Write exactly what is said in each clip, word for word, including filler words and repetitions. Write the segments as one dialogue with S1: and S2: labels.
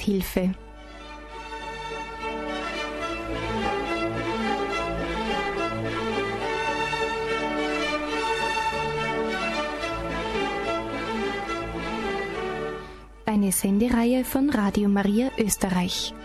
S1: Lebenshilfe. Eine Sendereihe von Radio Maria Österreich.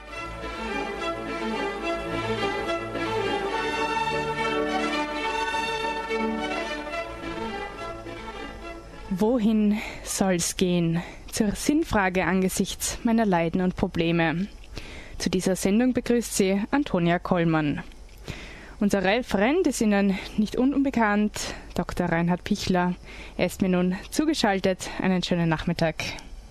S2: Wohin soll's gehen? Zur Sinnfrage angesichts meiner Leiden und Probleme. Zu dieser Sendung begrüßt sie Antonia Kollmann. Unser Referent ist Ihnen nicht unbekannt, Doktor Reinhard Pichler. Er ist mir nun zugeschaltet. Einen schönen Nachmittag.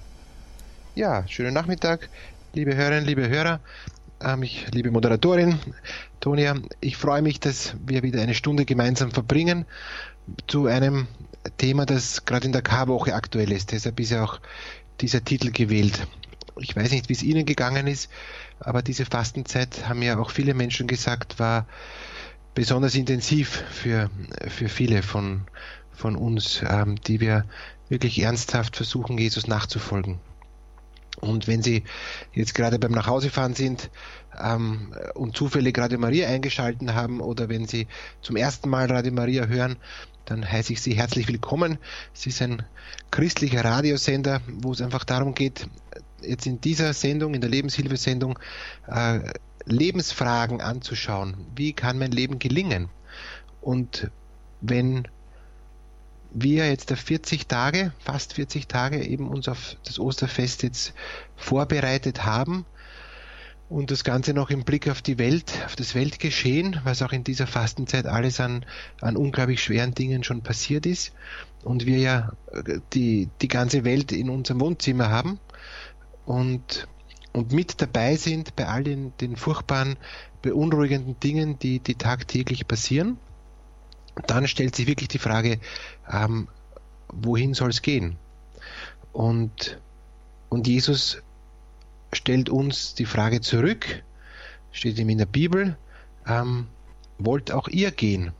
S3: Ja, schönen Nachmittag, liebe Hörerinnen, liebe Hörer, ähm, ich, liebe Moderatorin, Tonia. Ich freue mich, dass wir wieder eine Stunde gemeinsam verbringen zu einem Thema, das gerade in der Karwoche aktuell ist. Deshalb ist ja auch dieser Titel gewählt. Ich weiß nicht, wie es Ihnen gegangen ist, aber diese Fastenzeit, haben ja auch viele Menschen gesagt, war besonders intensiv für, für viele von, von uns, ähm, die wir wirklich ernsthaft versuchen, Jesus nachzufolgen. Und wenn Sie jetzt gerade beim Nachhausefahren sind ähm, und zufällig Radio Maria eingeschaltet haben oder wenn Sie zum ersten Mal Radio Maria hören, dann heiße ich Sie herzlich willkommen. Es ist ein christlicher Radiosender, wo es einfach darum geht, jetzt in dieser Sendung, in der Lebenshilfesendung, äh, Lebensfragen anzuschauen. Wie kann mein Leben gelingen? Und wenn wir jetzt auf vierzig Tage, fast vierzig Tage eben uns auf das Osterfest jetzt vorbereitet haben und das Ganze noch im Blick auf die Welt, auf das Weltgeschehen, was auch in dieser Fastenzeit alles an, an unglaublich schweren Dingen schon passiert ist und wir ja die, die ganze Welt in unserem Wohnzimmer haben und, und mit dabei sind bei all den, den furchtbaren, beunruhigenden Dingen, die, die tagtäglich passieren. Dann stellt sich wirklich die Frage, ähm, wohin soll es gehen? Und, und Jesus stellt uns die Frage zurück, steht ihm in der Bibel, ähm, wollt auch ihr gehen?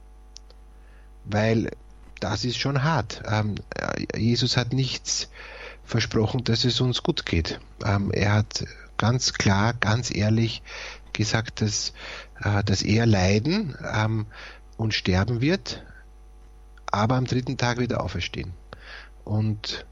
S3: Weil das ist schon hart. Ähm, Jesus hat nichts versprochen, dass es uns gut geht. Ähm, er hat ganz klar, ganz ehrlich gesagt, dass, äh, dass er leiden ähm, und sterben wird, aber am dritten Tag wieder auferstehen. Und,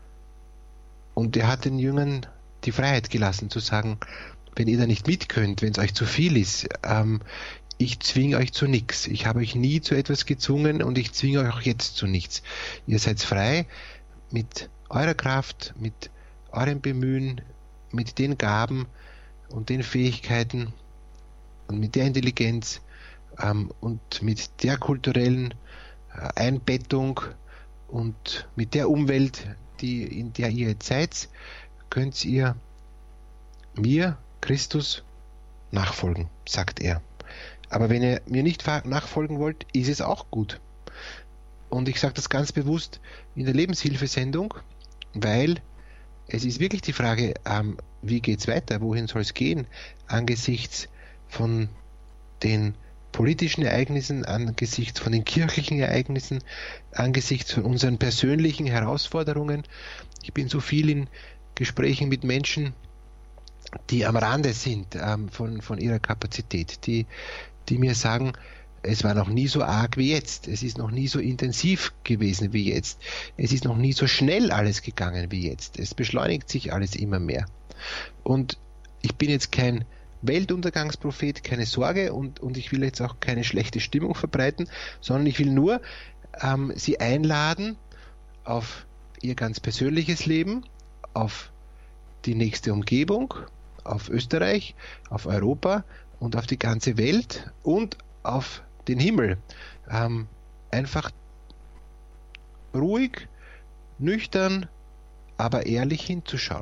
S3: und er hat den Jüngern die Freiheit gelassen zu sagen, wenn ihr da nicht mit könnt, wenn es euch zu viel ist, ähm, ich zwinge euch zu nichts. Ich habe euch nie zu etwas gezwungen und ich zwinge euch auch jetzt zu nichts. Ihr seid frei mit eurer Kraft, mit eurem Bemühen, mit den Gaben und den Fähigkeiten und mit der Intelligenz, und mit der kulturellen Einbettung und mit der Umwelt, die, in der ihr jetzt seid, könnt ihr mir, Christus, nachfolgen, sagt er. Aber wenn ihr mir nicht nachfolgen wollt, ist es auch gut. Und ich sage das ganz bewusst in der Lebenshilfesendung, weil es ist wirklich die Frage, ähm, wie geht es weiter, wohin soll es gehen, angesichts von den politischen Ereignissen, angesichts von den kirchlichen Ereignissen, angesichts von unseren persönlichen Herausforderungen. Ich bin so viel in Gesprächen mit Menschen, die am Rande sind ähm, von, von ihrer Kapazität, die, die mir sagen, es war noch nie so arg wie jetzt, es ist noch nie so intensiv gewesen wie jetzt, es ist noch nie so schnell alles gegangen wie jetzt, es beschleunigt sich alles immer mehr. Und ich bin jetzt kein Weltuntergangsprophet, keine Sorge und, und ich will jetzt auch keine schlechte Stimmung verbreiten, sondern ich will nur ähm, Sie einladen auf Ihr ganz persönliches Leben, auf die nächste Umgebung, auf Österreich, auf Europa und auf die ganze Welt und auf den Himmel. Ähm, einfach ruhig, nüchtern, aber ehrlich hinzuschauen.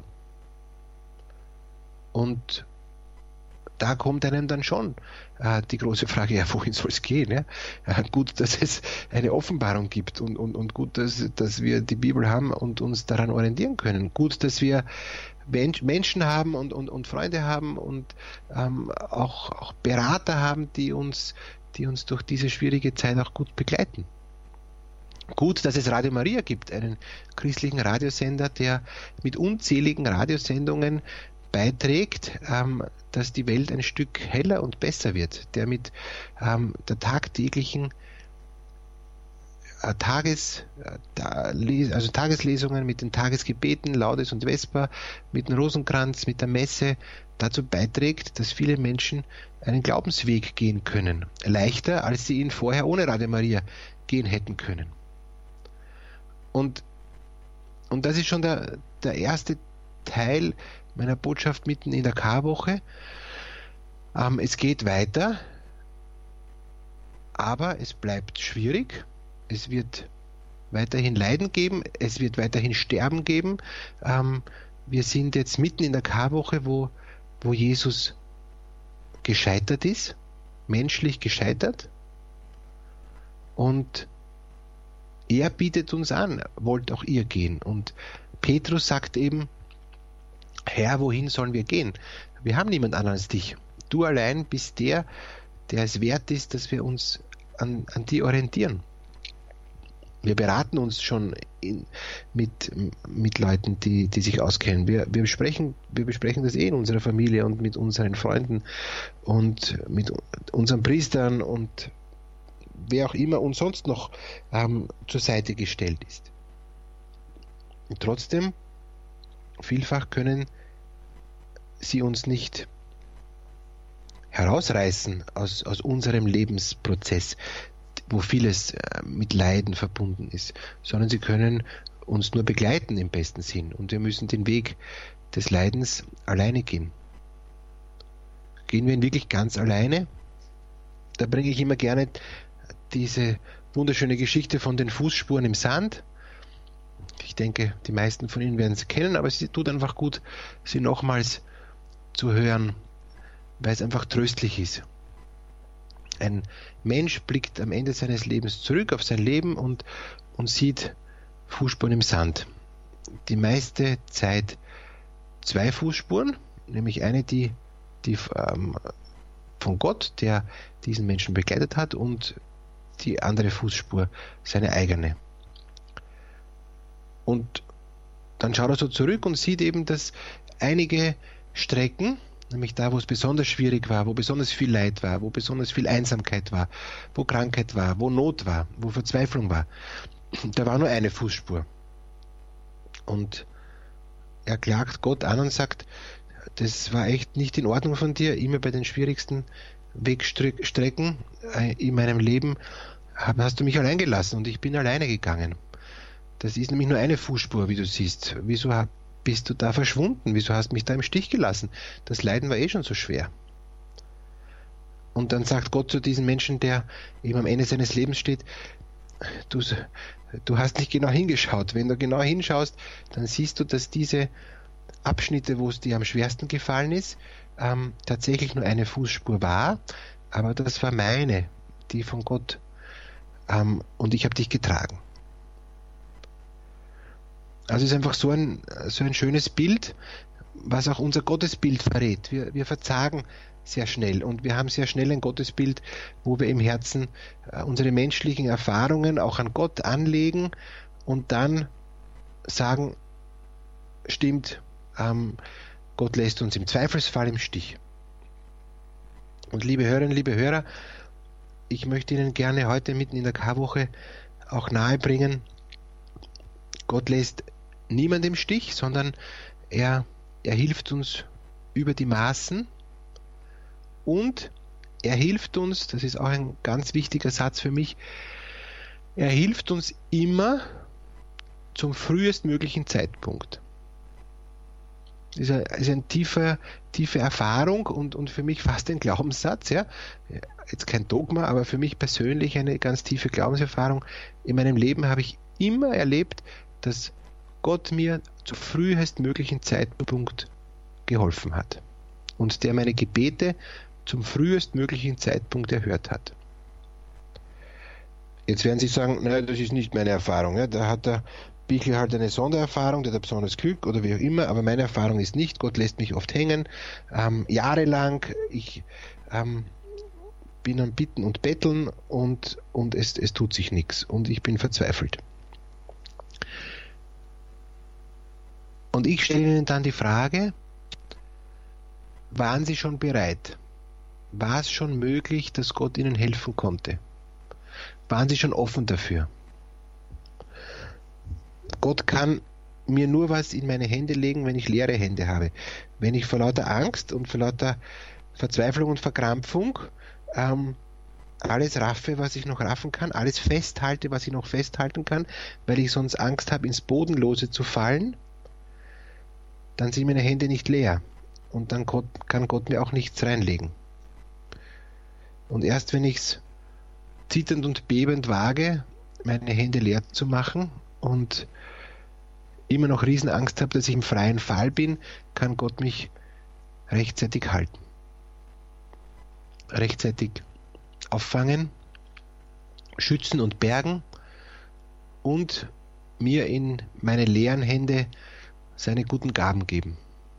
S3: Und da kommt einem dann schon äh, die große Frage, ja, wohin soll es gehen? Ja? Äh, gut, dass es eine Offenbarung gibt und, und, und gut, dass, dass wir die Bibel haben und uns daran orientieren können. Gut, dass wir Menschen haben und, und, und Freunde haben und ähm, auch, auch Berater haben, die uns, die uns durch diese schwierige Zeit auch gut begleiten. gut, dass es Radio Maria gibt, einen christlichen Radiosender, der mit unzähligen Radiosendungen beiträgt, ähm, dass die Welt ein Stück heller und besser wird, der mit ähm, der tagtäglichen äh, Tages, äh, da, also Tageslesungen, mit den Tagesgebeten, Laudes und Vesper, mit dem Rosenkranz, mit der Messe dazu beiträgt, dass viele Menschen einen Glaubensweg gehen können. Leichter, als sie ihn vorher ohne Radio Maria gehen hätten können. Und, und das ist schon der, der erste Teil meiner Botschaft mitten in der Karwoche. Ähm, es geht weiter, aber es bleibt schwierig. Es wird weiterhin Leiden geben, es wird weiterhin Sterben geben. Ähm, wir sind jetzt mitten in der Karwoche, wo, wo Jesus gescheitert ist, menschlich gescheitert. Und er bietet uns an, wollt auch ihr gehen. Und Petrus sagt eben, Herr, wohin sollen wir gehen? Wir haben niemand anderen als dich. Du allein bist der, der es wert ist, dass wir uns an, an dir orientieren. Wir beraten uns schon in, mit, mit Leuten, die, die sich auskennen. Wir, wir, besprechen, wir besprechen das eh in unserer Familie und mit unseren Freunden und mit unseren Priestern und wer auch immer uns sonst noch ähm, zur Seite gestellt ist. Und trotzdem, vielfach können sie uns nicht herausreißen aus, aus unserem Lebensprozess, wo vieles äh, mit Leiden verbunden ist, sondern sie können uns nur begleiten im besten Sinn. Und wir müssen den Weg des Leidens alleine gehen. Gehen wir ihn wirklich ganz alleine? Da bringe ich immer gerne diese wunderschöne Geschichte von den Fußspuren im Sand. Ich denke, die meisten von Ihnen werden sie kennen, aber es tut einfach gut, sie nochmals zu hören, weil es einfach tröstlich ist. Ein Mensch blickt am Ende seines Lebens zurück auf sein Leben und, und sieht Fußspuren im Sand. Die meiste Zeit zwei Fußspuren, nämlich eine, die, die ähm, von Gott, der diesen Menschen begleitet hat, und die andere Fußspur, seine eigene. Und dann schaut er so zurück und sieht eben, dass einige Strecken, nämlich da, wo es besonders schwierig war, wo besonders viel Leid war, wo besonders viel Einsamkeit war, wo Krankheit war, wo Not war, wo Verzweiflung war, da war nur eine Fußspur. Und er klagt Gott an und sagt, das war echt nicht in Ordnung von dir, immer bei den schwierigsten Wegstrecken in meinem Leben hast du mich allein gelassen und ich bin alleine gegangen. Das ist nämlich nur eine Fußspur, wie du siehst. Wieso bist du da verschwunden? Wieso hast du mich da im Stich gelassen? Das Leiden war eh schon so schwer. Und dann sagt Gott zu diesem Menschen, der eben am Ende seines Lebens steht, du, du hast nicht genau hingeschaut. Wenn du genau hinschaust, dann siehst du, dass diese Abschnitte, wo es dir am schwersten gefallen ist, ähm, tatsächlich nur eine Fußspur war, aber das war meine, die von Gott, ähm, und ich habe dich getragen. Also es ist einfach so ein, so ein schönes Bild, was auch unser Gottesbild verrät. Wir, wir verzagen sehr schnell und wir haben sehr schnell ein Gottesbild, wo wir im Herzen äh, unsere menschlichen Erfahrungen auch an Gott anlegen und dann sagen, stimmt, ähm, Gott lässt uns im Zweifelsfall im Stich. Und liebe Hörerinnen, liebe Hörer, ich möchte Ihnen gerne heute mitten in der Karwoche auch nahebringen, Gott lässt niemand im Stich, sondern er, er hilft uns über die Maßen und er hilft uns, das ist auch ein ganz wichtiger Satz für mich, er hilft uns immer zum frühestmöglichen Zeitpunkt. Das ist eine, ist eine tiefe, tiefe Erfahrung und, und für mich fast ein Glaubenssatz, ja. Jetzt kein Dogma, aber für mich persönlich eine ganz tiefe Glaubenserfahrung. In meinem Leben habe ich immer erlebt, dass Gott mir zum frühestmöglichen Zeitpunkt geholfen hat und der meine Gebete zum frühestmöglichen Zeitpunkt erhört hat. Jetzt werden Sie sagen, nein, das ist nicht meine Erfahrung. Ja. Da hat der Bichl halt eine Sondererfahrung, der hat besonders Glück oder wie auch immer, aber meine Erfahrung ist nicht, Gott lässt mich oft hängen, ähm, jahrelang, ich ähm, bin am Bitten und Betteln und, und es, es tut sich nichts und ich bin verzweifelt. Und ich stelle Ihnen dann die Frage, waren Sie schon bereit? War es schon möglich, dass Gott Ihnen helfen konnte? Waren Sie schon offen dafür? Gott kann mir nur was in meine Hände legen, wenn ich leere Hände habe. Wenn ich vor lauter Angst und vor lauter Verzweiflung und Verkrampfung ähm, alles raffe, was ich noch raffen kann, alles festhalte, was ich noch festhalten kann, weil ich sonst Angst habe, ins Bodenlose zu fallen, dann sind meine Hände nicht leer. Und dann Gott, kann Gott mir auch nichts reinlegen. Und erst wenn ich es zitternd und bebend wage, meine Hände leer zu machen und immer noch Riesenangst habe, dass ich im freien Fall bin, kann Gott mich rechtzeitig halten. Rechtzeitig auffangen, schützen und bergen und mir in meine leeren Hände seine guten Gaben geben.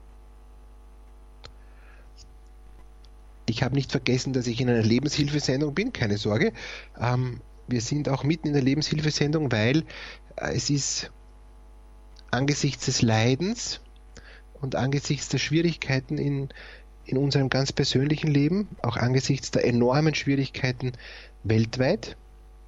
S3: Ich habe nicht vergessen, dass ich in einer Lebenshilfesendung bin, keine Sorge. Ähm, wir sind auch mitten in der Lebenshilfesendung, weil äh, es ist angesichts des Leidens und angesichts der Schwierigkeiten in, in unserem ganz persönlichen Leben, auch angesichts der enormen Schwierigkeiten weltweit,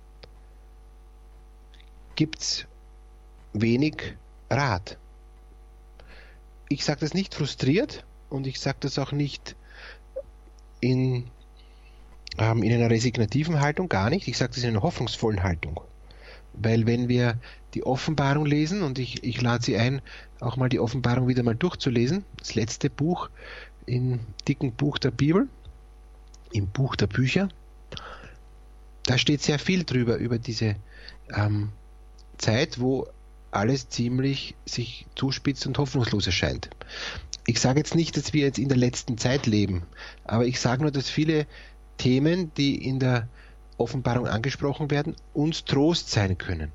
S3: gibt es wenig Rat. Ich sage das nicht frustriert und ich sage das auch nicht in, ähm, in einer resignativen Haltung, gar nicht. Ich sage das in einer hoffnungsvollen Haltung. Weil wenn wir die Offenbarung lesen, und ich, ich lade Sie ein, auch mal die Offenbarung wieder mal durchzulesen, das letzte Buch im dicken Buch der Bibel, im Buch der Bücher, da steht sehr viel drüber, über diese ähm, Zeit, wo alles ziemlich sich zuspitzt und hoffnungslos erscheint. Ich sage jetzt nicht, dass wir jetzt in der letzten Zeit leben, aber ich sage nur, dass viele Themen, die in der Offenbarung angesprochen werden, uns Trost sein können.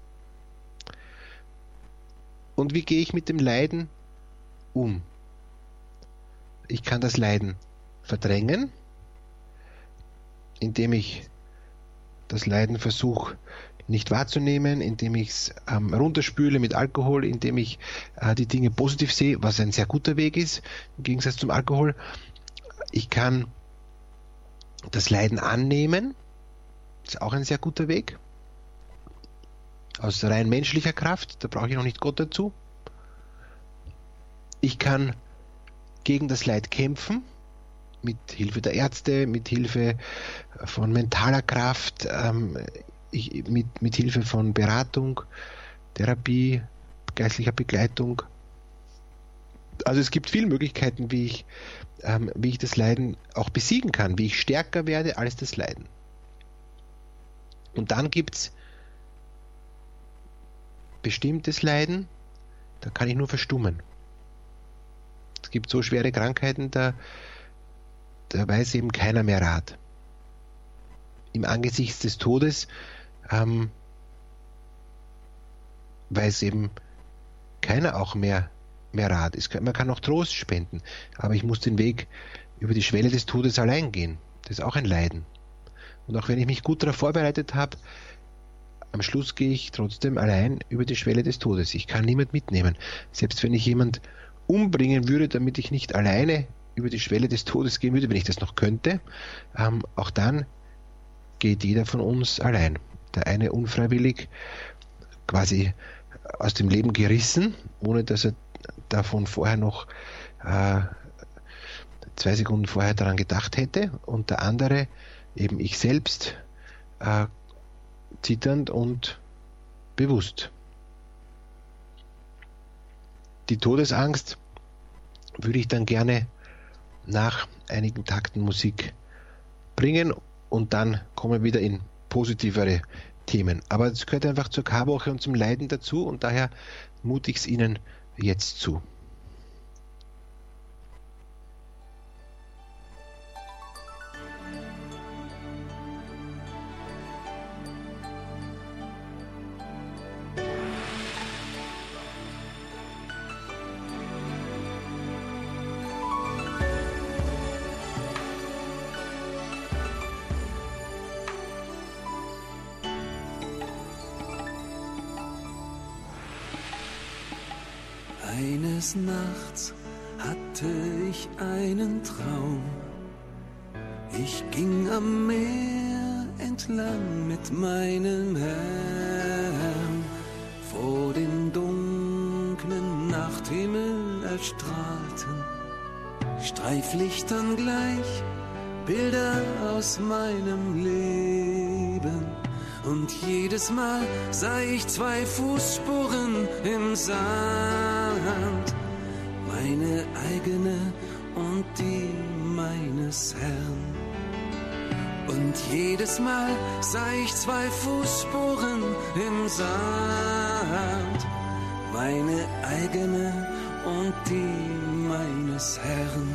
S3: Und wie gehe ich mit dem Leiden um? Ich kann das Leiden verdrängen, indem ich das Leiden versuche nicht wahrzunehmen, indem ich es ähm, runterspüle mit Alkohol, indem ich äh, die Dinge positiv sehe, was ein sehr guter Weg ist, im Gegensatz zum Alkohol. Ich kann das Leiden annehmen, ist auch ein sehr guter Weg. Aus rein menschlicher Kraft, da brauche ich noch nicht Gott dazu. Ich kann gegen das Leid kämpfen, mit Hilfe der Ärzte, mit Hilfe von mentaler Kraft, ähm, ich, mit, mit Hilfe von Beratung, Therapie, geistlicher Begleitung. Also es gibt viele Möglichkeiten, wie ich, ähm, wie ich das Leiden auch besiegen kann, wie ich stärker werde als das Leiden. Und dann gibt es bestimmtes Leiden, da kann ich nur verstummen. Es gibt so schwere Krankheiten, da, da weiß eben keiner mehr Rat. Im Angesicht des Todes ähm, weiß eben keiner auch mehr, mehr Rat. Es kann, man kann auch Trost spenden, aber ich muss den Weg über die Schwelle des Todes allein gehen. Das ist auch ein Leiden. Und auch wenn ich mich gut darauf vorbereitet habe, am Schluss gehe ich trotzdem allein über die Schwelle des Todes. Ich kann niemand mitnehmen. Selbst wenn ich jemand umbringen würde, damit ich nicht alleine über die Schwelle des Todes gehen würde, wenn ich das noch könnte, ähm, auch dann geht jeder von uns allein. Der eine unfreiwillig quasi aus dem Leben gerissen, ohne dass er davon vorher noch äh, zwei Sekunden vorher daran gedacht hätte, und der andere, eben ich selbst, äh, zitternd und bewusst. Die Todesangst würde ich dann gerne nach einigen Takten Musik bringen und dann kommen wir wieder in positivere Themen. Aber es gehört einfach zur Karwoche und zum Leiden dazu und daher mute ich es Ihnen jetzt zu.
S4: Eines Nachts hatte ich einen Traum. Ich ging am Meer entlang mit meinem Herrn. Vor dem dunklen Nachthimmel erstrahlten Streiflichtern gleich Bilder aus meinem Leben. Und jedes Mal sah ich zwei Fußspuren im Sand, meine eigene und die meines Herrn. Und jedes Mal sah ich zwei Fußspuren im Sand, meine eigene und die meines Herrn.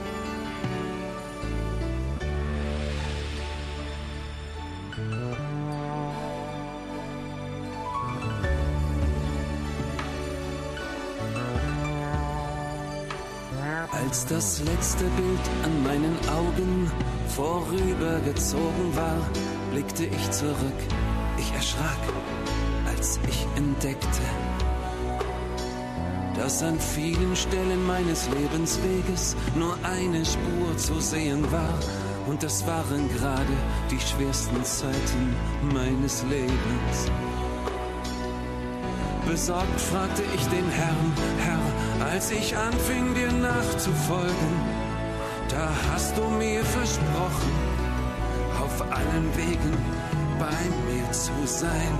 S4: Als das letzte Bild an meinen Augen vorübergezogen war, blickte ich zurück. Ich erschrak, als ich entdeckte, dass an vielen Stellen meines Lebensweges nur eine Spur zu sehen war. Und das waren gerade die schwersten Zeiten meines Lebens. Besorgt fragte ich den Herrn, Herr, als ich anfing, dir nachzufolgen. Da hast du mir versprochen, auf allen Wegen bei mir zu sein.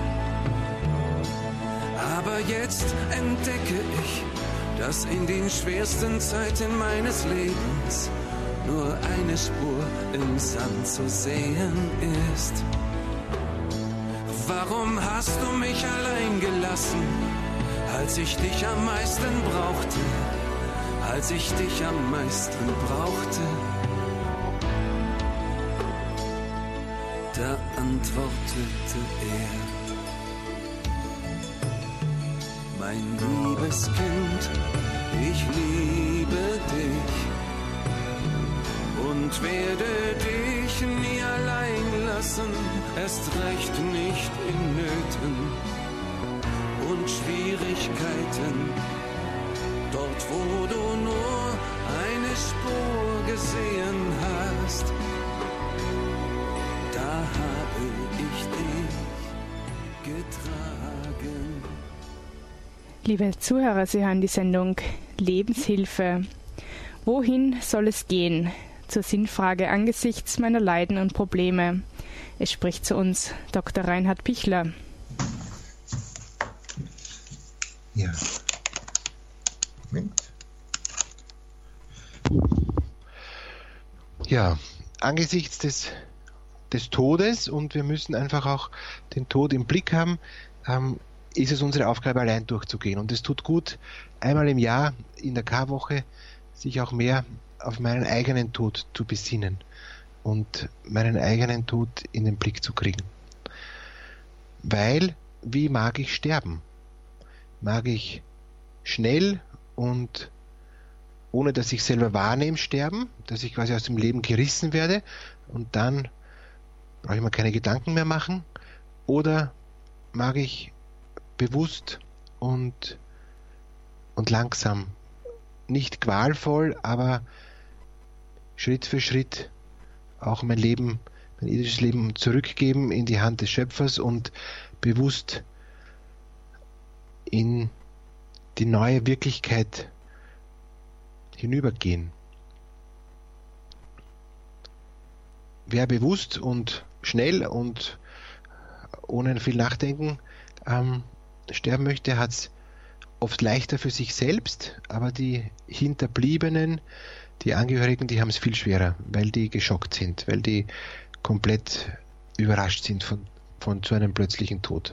S4: Aber jetzt entdecke ich, dass in den schwersten Zeiten meines Lebens nur eine Spur im Sand zu sehen ist. Warum hast du mich allein gelassen, als ich dich am meisten brauchte, als ich dich am meisten brauchte? Da antwortete er: Mein liebes Kind, ich liebe dich und werde dich nie allein lassen, erst recht nicht in Nöten und Schwierigkeiten. Dort, wo du nur eine Spur gesehen hast, da habe ich dich getragen.
S2: Liebe Zuhörer, Sie hören die Sendung Lebenshilfe. Wohin soll es gehen? Zur Sinnfrage angesichts meiner Leiden und Probleme. Es spricht zu uns Doktor Reinhard Pichler.
S3: Ja. Moment. Ja, angesichts des, des Todes, und wir müssen einfach auch den Tod im Blick haben, ähm, ist es unsere Aufgabe, allein durchzugehen. Und es tut gut, einmal im Jahr in der Karwoche sich auch mehr auf meinen eigenen Tod zu besinnen und meinen eigenen Tod in den Blick zu kriegen. Weil, wie mag ich sterben? Mag ich schnell und ohne dass ich selber wahrnehme sterben, dass ich quasi aus dem Leben gerissen werde und dann brauche ich mir keine Gedanken mehr machen? Oder mag ich bewusst und, und langsam, nicht qualvoll, aber Schritt für Schritt auch mein Leben, mein irdisches Leben zurückgeben in die Hand des Schöpfers und bewusst in die neue Wirklichkeit hinübergehen. Wer bewusst und schnell und ohne viel Nachdenken ähm, sterben möchte, hat es oft leichter für sich selbst, aber die Hinterbliebenen, die Angehörigen, die haben es viel schwerer, weil die geschockt sind, weil die komplett überrascht sind von, von so einem plötzlichen Tod.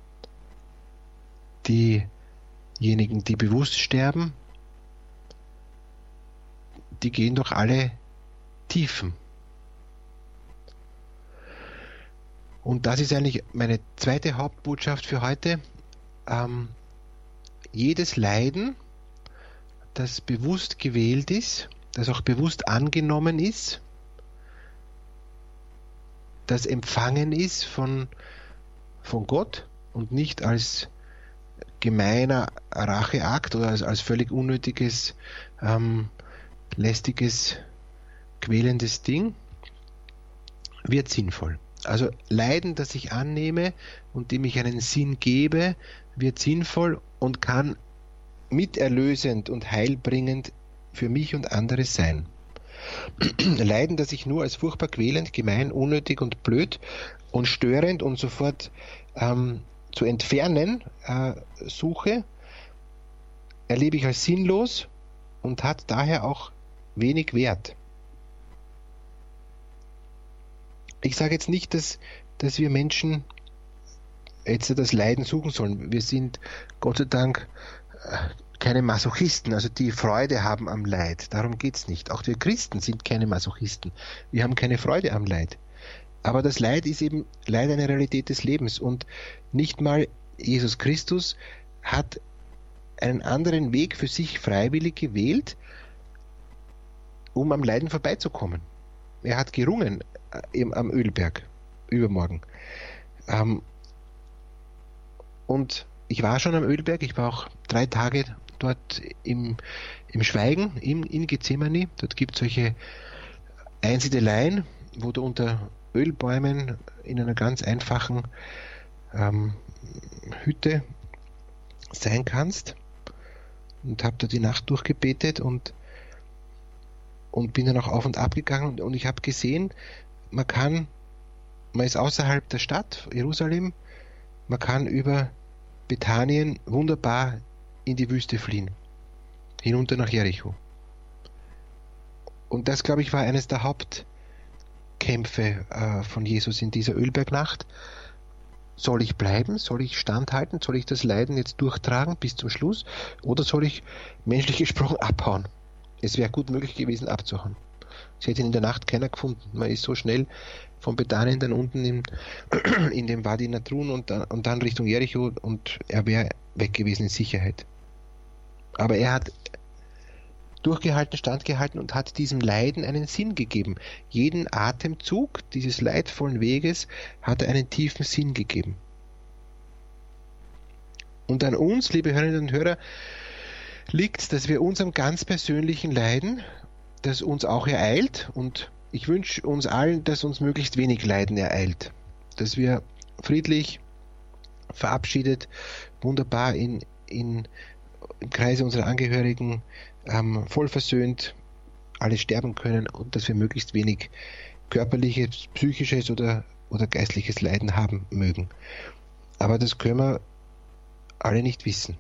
S3: Diejenigen, die bewusst sterben, die gehen durch alle Tiefen. Und das ist eigentlich meine zweite Hauptbotschaft für heute. Ähm, jedes Leiden, das bewusst gewählt ist, das auch bewusst angenommen ist, das empfangen ist von, von Gott und nicht als gemeiner Racheakt oder als, als völlig unnötiges, ähm, lästiges, quälendes Ding, wird sinnvoll. Also Leiden, das ich annehme und dem ich einen Sinn gebe, wird sinnvoll und kann miterlösend und heilbringend für mich und andere sein. Leiden, das ich nur als furchtbar quälend, gemein, unnötig und blöd und störend und sofort ähm, zu entfernen äh, suche, erlebe ich als sinnlos und hat daher auch wenig Wert. Ich sage jetzt nicht, dass, dass wir Menschen jetzt das Leiden suchen sollen. Wir sind Gott sei Dank keine Masochisten, also die Freude haben am Leid. Darum geht es nicht. Auch wir Christen sind keine Masochisten. Wir haben keine Freude am Leid. Aber das Leid ist eben leider eine Realität des Lebens. Und nicht mal Jesus Christus hat einen anderen Weg für sich freiwillig gewählt, um am Leiden vorbeizukommen. Er hat gerungen eben am Ölberg übermorgen. Ähm, und ich war schon am Ölberg, ich war auch drei Tage dort im, im Schweigen, im, in Gethsemane. Dort gibt es solche Einsiedeleien, wo du unter Ölbäumen in einer ganz einfachen ähm, Hütte sein kannst. Und habe da die Nacht durchgebetet und, und bin dann auch auf und ab gegangen. Und, und ich habe gesehen, man kann, man ist außerhalb der Stadt, Jerusalem, man kann über Bethanien wunderbar in die Wüste fliehen, hinunter nach Jericho. Und das, glaube ich, war eines der Hauptkämpfe äh, von Jesus in dieser Ölbergnacht. Soll ich bleiben? Soll ich standhalten? Soll ich das Leiden jetzt durchtragen bis zum Schluss? Oder soll ich, menschlich gesprochen, abhauen? Es wäre gut möglich gewesen, abzuhauen. Es hätte ihn in der Nacht keiner gefunden. Man ist so schnell von Bethanien dann unten in, in dem Wadi Nadrun und dann, und dann Richtung Jericho und er wäre weg gewesen in Sicherheit. Aber er hat durchgehalten, standgehalten und hat diesem Leiden einen Sinn gegeben. Jeden Atemzug dieses leidvollen Weges hat er einen tiefen Sinn gegeben. Und an uns, liebe Hörerinnen und Hörer, liegt es, dass wir unserem ganz persönlichen Leiden, das uns auch ereilt, und ich wünsche uns allen, dass uns möglichst wenig Leiden ereilt, dass wir friedlich, verabschiedet, wunderbar in, in, im Kreise unserer Angehörigen ähm, voll versöhnt alle sterben können und dass wir möglichst wenig körperliches, psychisches oder, oder geistliches Leiden haben mögen. Aber das können wir alle nicht wissen.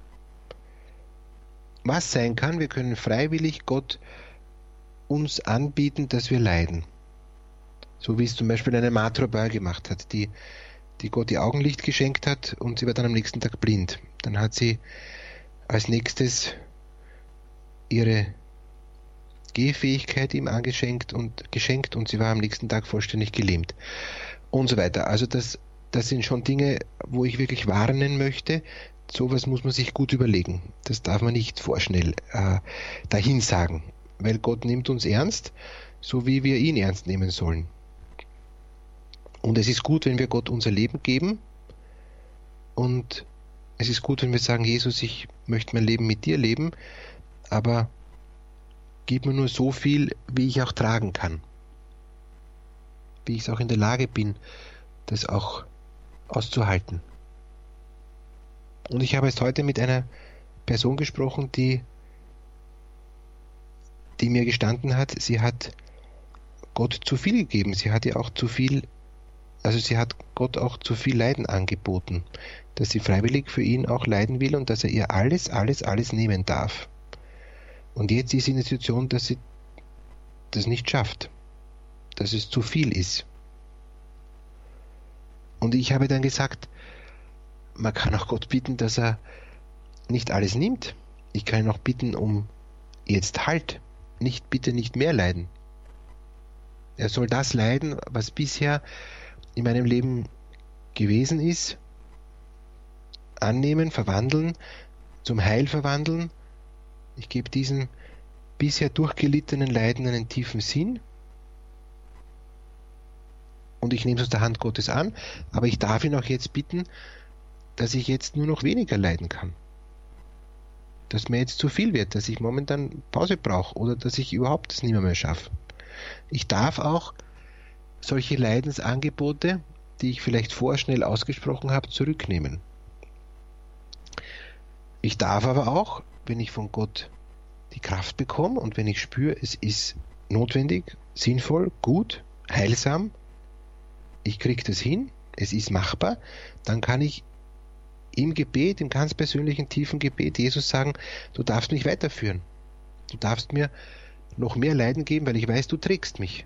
S3: Was sein kann, wir können freiwillig Gott uns anbieten, dass wir leiden. So wie es zum Beispiel eine Matra Böll gemacht hat, die, die Gott ihr Augenlicht geschenkt hat und sie war dann am nächsten Tag blind. Dann hat sie als nächstes ihre Gehfähigkeit ihm angeschenkt und geschenkt und sie war am nächsten Tag vollständig gelähmt und so weiter. Also das, das sind schon Dinge, wo ich wirklich warnen möchte. Sowas muss man sich gut überlegen. Das darf man nicht vorschnell äh, dahin sagen, weil Gott nimmt uns ernst, so wie wir ihn ernst nehmen sollen. Und es ist gut, wenn wir Gott unser Leben geben und es ist gut, wenn wir sagen, Jesus, ich möchte mein Leben mit dir leben, aber gib mir nur so viel, wie ich auch tragen kann. Wie ich es auch in der Lage bin, das auch auszuhalten. Und ich habe erst heute mit einer Person gesprochen, die, die mir gestanden hat, sie hat Gott zu viel gegeben. Sie hat ja auch zu viel, also sie hat Gott auch zu viel Leiden angeboten, dass sie freiwillig für ihn auch leiden will und dass er ihr alles, alles, alles nehmen darf. Und jetzt ist sie in der Situation, dass sie das nicht schafft, dass es zu viel ist. Und ich habe dann gesagt, man kann auch Gott bitten, dass er nicht alles nimmt. Ich kann ihn auch bitten um jetzt Halt, nicht bitte nicht mehr leiden. Er soll das leiden, was bisher in meinem Leben gewesen ist, annehmen, verwandeln, zum Heil verwandeln. Ich gebe diesem bisher durchgelittenen Leiden einen tiefen Sinn und ich nehme es aus der Hand Gottes an, aber ich darf ihn auch jetzt bitten, dass ich jetzt nur noch weniger leiden kann. Dass mir jetzt zu viel wird, dass ich momentan Pause brauche oder dass ich überhaupt das nicht mehr, mehr schaffe. Ich darf auch solche Leidensangebote, die ich vielleicht vorschnell ausgesprochen habe, zurücknehmen. Ich darf aber auch, wenn ich von Gott die Kraft bekomme und wenn ich spüre, es ist notwendig, sinnvoll, gut, heilsam, ich kriege das hin, es ist machbar, dann kann ich im Gebet, im ganz persönlichen, tiefen Gebet Jesus sagen, du darfst mich weiterführen. Du darfst mir noch mehr Leiden geben, weil ich weiß, du trägst mich.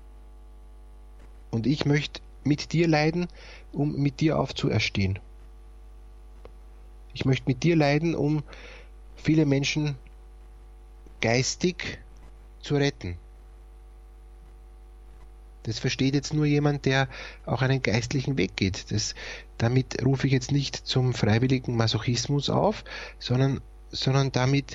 S3: Und ich möchte mit dir leiden, um mit dir aufzuerstehen. Ich möchte mit dir leiden, um viele Menschen geistig zu retten. Das versteht jetzt nur jemand, der auch einen geistlichen Weg geht. Das, damit rufe ich jetzt nicht zum freiwilligen Masochismus auf, sondern, sondern damit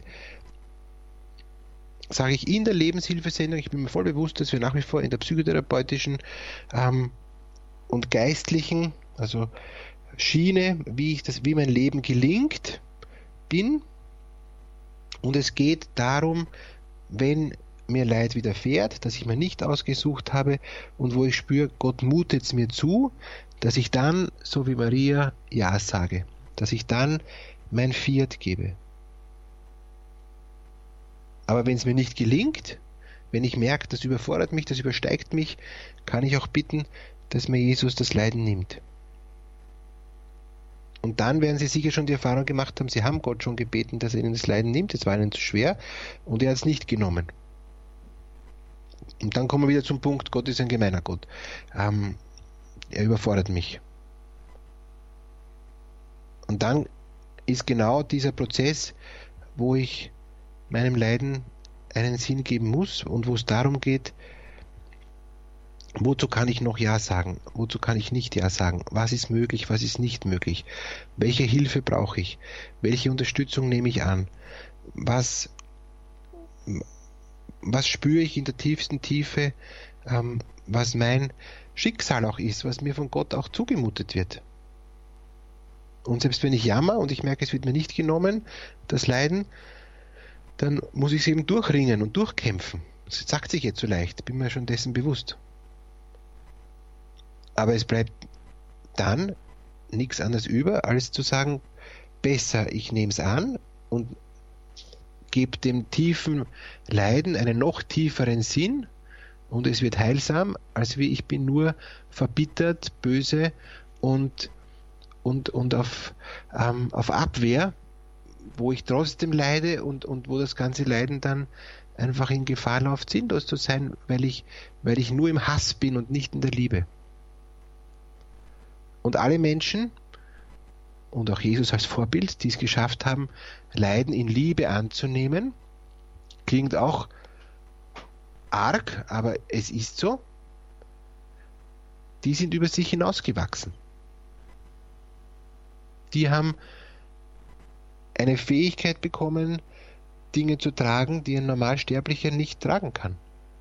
S3: sage ich in der Lebenshilfesendung, ich bin mir voll bewusst, dass wir nach wie vor in der psychotherapeutischen ähm, und geistlichen, also Schiene, wie ich das, wie mein Leben gelingt, bin. Und es geht darum, wenn mir Leid widerfährt, das ich mir nicht ausgesucht habe und wo ich spüre, Gott mutet es mir zu, dass ich dann, so wie Maria, Ja sage, dass ich dann mein Fiat gebe. Aber wenn es mir nicht gelingt, wenn ich merke, das überfordert mich, das übersteigt mich, kann ich auch bitten, dass mir Jesus das Leiden nimmt. Und dann werden Sie sicher schon die Erfahrung gemacht haben, Sie haben Gott schon gebeten, dass er Ihnen das Leiden nimmt, es war Ihnen zu schwer und er hat es nicht genommen. Und dann kommen wir wieder zum Punkt, Gott ist ein gemeiner Gott. Ähm, er überfordert mich. Und dann ist genau dieser Prozess, wo ich meinem Leiden einen Sinn geben muss und wo es darum geht, wozu kann ich noch Ja sagen, wozu kann ich nicht Ja sagen, was ist möglich, was ist nicht möglich, welche Hilfe brauche ich, welche Unterstützung nehme ich an, was was spüre ich in der tiefsten Tiefe, ähm, was mein Schicksal auch ist, was mir von Gott auch zugemutet wird. Und selbst wenn ich jammer und ich merke, es wird mir nicht genommen, das Leiden, dann muss ich es eben durchringen und durchkämpfen. Das sagt sich jetzt so leicht, bin mir schon dessen bewusst. Aber es bleibt dann nichts anderes über, als zu sagen, besser, ich nehme es an und gebe dem tiefen Leiden einen noch tieferen Sinn und es wird heilsam, als wie ich bin nur verbittert, böse und, und, und auf, ähm, auf Abwehr, wo ich trotzdem leide und, und wo das ganze Leiden dann einfach in Gefahr läuft, sinnlos zu sein, weil ich, weil ich nur im Hass bin und nicht in der Liebe. Und alle Menschen, und auch Jesus als Vorbild, die es geschafft haben, Leiden in Liebe anzunehmen, klingt auch arg, aber es ist so, die sind über sich hinausgewachsen. Die haben eine Fähigkeit bekommen, Dinge zu tragen, die ein Normalsterblicher nicht tragen kann.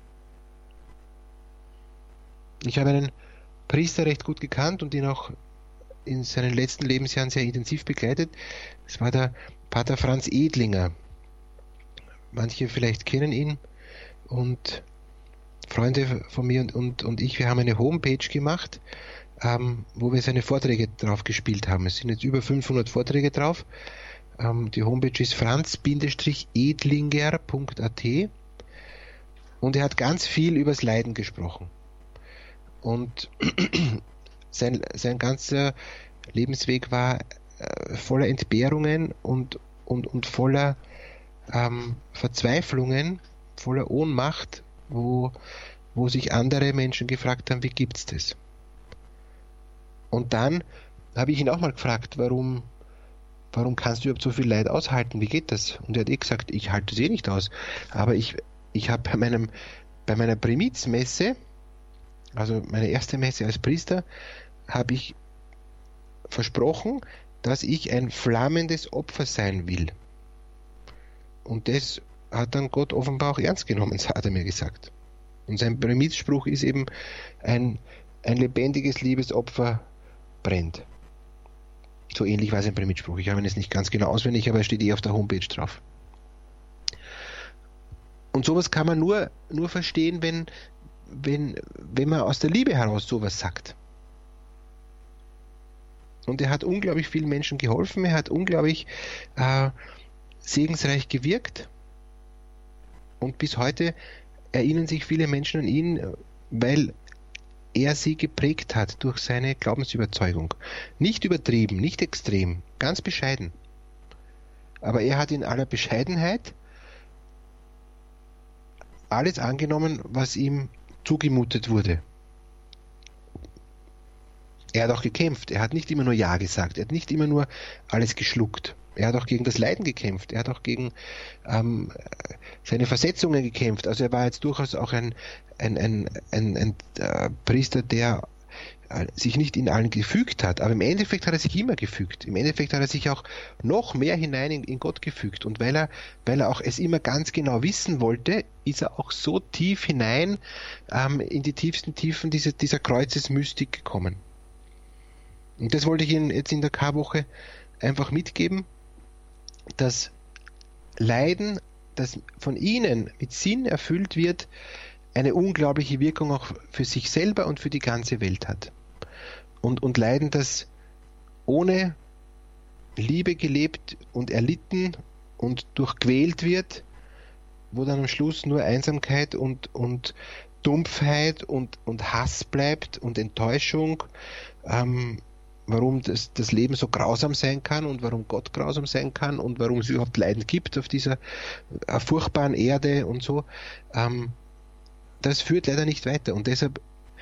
S3: Ich habe einen Priester recht gut gekannt und ihn auch in seinen letzten Lebensjahren sehr intensiv begleitet. Das war der Pater Franz Edlinger. Manche vielleicht kennen ihn und Freunde von mir und, und, und ich, wir haben eine Homepage gemacht, ähm, wo wir seine Vorträge drauf gespielt haben. Es sind jetzt über fünfhundert Vorträge drauf. Ähm, die Homepage ist franz edlinger punkt a t und er hat ganz viel übers Leiden gesprochen. Und sein, sein ganzer Lebensweg war äh, voller Entbehrungen und, und, und voller ähm, Verzweiflungen, voller Ohnmacht, wo, wo sich andere Menschen gefragt haben, wie gibt's das? Und dann habe ich ihn auch mal gefragt, warum, warum kannst du überhaupt so viel Leid aushalten? Wie geht das? Und er hat eh gesagt, ich halte es eh nicht aus. Aber ich, ich habe bei meinem, bei meiner Primizmesse, also meine erste Messe als Priester, habe ich versprochen, dass ich ein flammendes Opfer sein will. Und das hat dann Gott offenbar auch ernst genommen, hat er mir gesagt. Und sein Primizspruch ist eben, ein, ein lebendiges Liebesopfer brennt. So ähnlich war sein Primitspruch. Ich habe ihn jetzt nicht ganz genau auswendig, aber er steht eh auf der Homepage drauf. Und sowas kann man nur, nur verstehen, wenn, wenn, wenn man aus der Liebe heraus sowas sagt. Und er hat unglaublich vielen Menschen geholfen, er hat unglaublich äh, segensreich gewirkt. Und bis heute erinnern sich viele Menschen an ihn, weil er sie geprägt hat durch seine Glaubensüberzeugung. Nicht übertrieben, nicht extrem, ganz bescheiden. Aber er hat in aller Bescheidenheit alles angenommen, was ihm zugemutet wurde. Er hat auch gekämpft. Er hat nicht immer nur Ja gesagt. Er hat nicht immer nur alles geschluckt. Er hat auch gegen das Leiden gekämpft. Er hat auch gegen ähm, seine Versetzungen gekämpft. Also er war jetzt durchaus auch ein, ein, ein, ein, ein äh, Priester, der äh, sich nicht in allen gefügt hat. Aber im Endeffekt hat er sich immer gefügt. Im Endeffekt hat er sich auch noch mehr hinein in, in Gott gefügt. Und weil er, weil er auch es immer ganz genau wissen wollte, ist er auch so tief hinein ähm, in die tiefsten Tiefen dieser, dieser Kreuzesmystik gekommen. Und das wollte ich Ihnen jetzt in der Karwoche einfach mitgeben, dass Leiden, das von Ihnen mit Sinn erfüllt wird, eine unglaubliche Wirkung auch für sich selber und für die ganze Welt hat. Und, und Leiden, das ohne Liebe gelebt und erlitten und durchquält wird, wo dann am Schluss nur Einsamkeit und, und Dumpfheit und, und Hass bleibt und Enttäuschung, ähm, warum das, das Leben so grausam sein kann und warum Gott grausam sein kann und warum es überhaupt Leiden gibt auf dieser äh, furchtbaren Erde und so, ähm, das führt leider nicht weiter. Und deshalb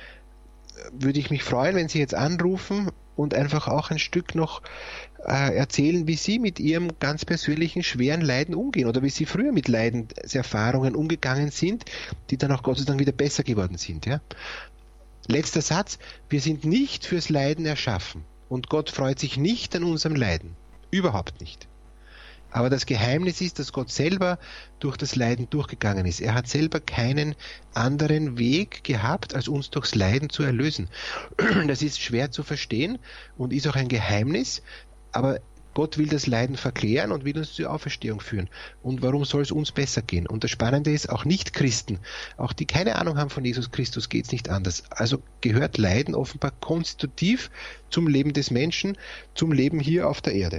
S3: würde ich mich freuen, wenn Sie jetzt anrufen und einfach auch ein Stück noch äh, erzählen, wie Sie mit Ihrem ganz persönlichen schweren Leiden umgehen oder wie Sie früher mit Leidenserfahrungen umgegangen sind, die dann auch Gott sei Dank wieder besser geworden sind. Ja? Letzter Satz, wir sind nicht fürs Leiden erschaffen. Und Gott freut sich nicht an unserem Leiden. Überhaupt nicht. Aber das Geheimnis ist, dass Gott selber durch das Leiden durchgegangen ist. Er hat selber keinen anderen Weg gehabt, als uns durchs Leiden zu erlösen. Das ist schwer zu verstehen und ist auch ein Geheimnis, aber Gott will das Leiden verklären und will uns zur Auferstehung führen. Und warum soll es uns besser gehen? Und das Spannende ist, auch Nicht-Christen, auch die keine Ahnung haben von Jesus Christus, geht es nicht anders. Also gehört Leiden offenbar konstitutiv zum Leben des Menschen, zum Leben hier auf der Erde.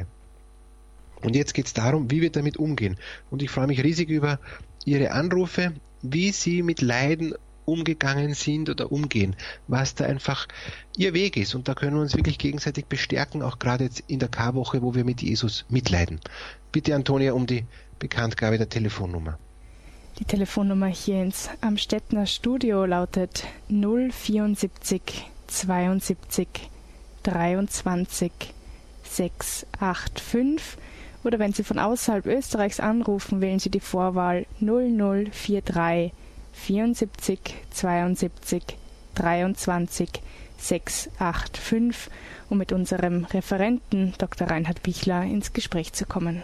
S3: Und jetzt geht es darum, wie wir damit umgehen. Und ich freue mich riesig über Ihre Anrufe, wie Sie mit Leiden umgegangen sind oder umgehen, was da einfach Ihr Weg ist. Und da können wir uns wirklich gegenseitig bestärken, auch gerade jetzt in der Karwoche, wo wir mit Jesus mitleiden. Bitte, Antonia, um die Bekanntgabe der Telefonnummer.
S2: Die Telefonnummer hier ins Amstettner Studio lautet null vierundsiebzig zweiundsiebzig dreiundzwanzig sechshundertfünfundachtzig oder wenn Sie von außerhalb Österreichs anrufen, wählen Sie die Vorwahl null null vier drei vierundsiebzig zweiundsiebzig dreiundzwanzig sechshundertfünfundachtzig, um mit unserem Referenten Doktor Reinhard Bichler ins Gespräch zu kommen.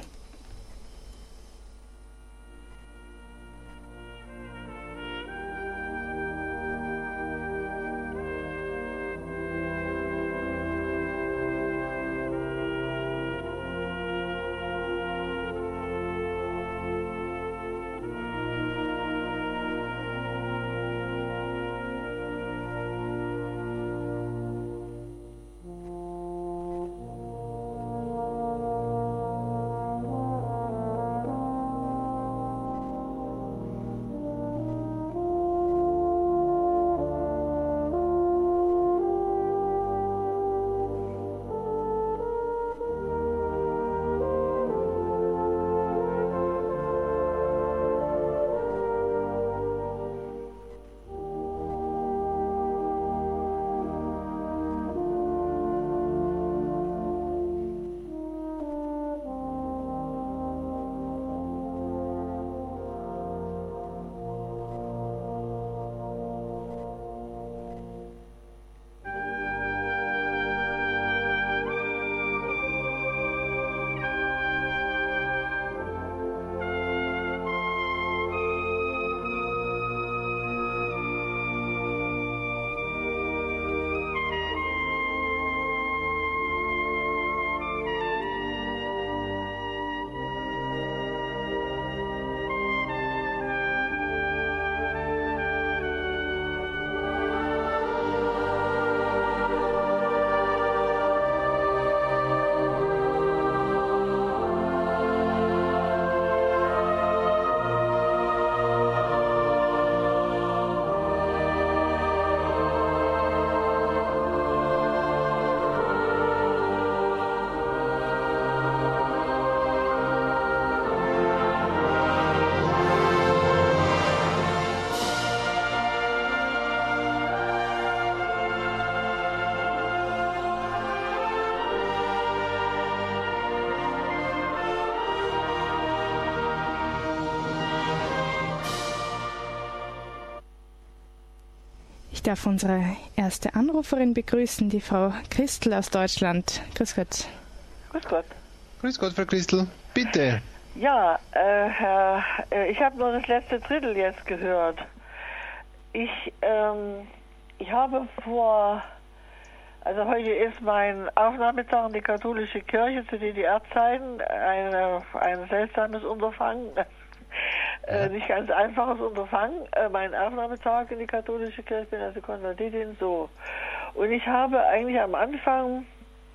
S2: Ich darf unsere erste Anruferin begrüßen, die Frau Christel aus Deutschland. Grüß Gott.
S5: Grüß Gott.
S3: Grüß Gott, Frau Christel. Bitte.
S5: Ja, äh, Herr, äh, ich habe nur das letzte Drittel jetzt gehört. Ich, ähm, ich habe vor, also heute ist mein Aufnahmetag in die katholische Kirche zu D D R-Zeiten, eine, ein seltsames Unterfangen, äh, nicht ganz einfaches Unterfangen, äh, mein Aufnahmetag in die katholische Kirche, ich bin also Konvertitin, so. Und ich habe eigentlich am Anfang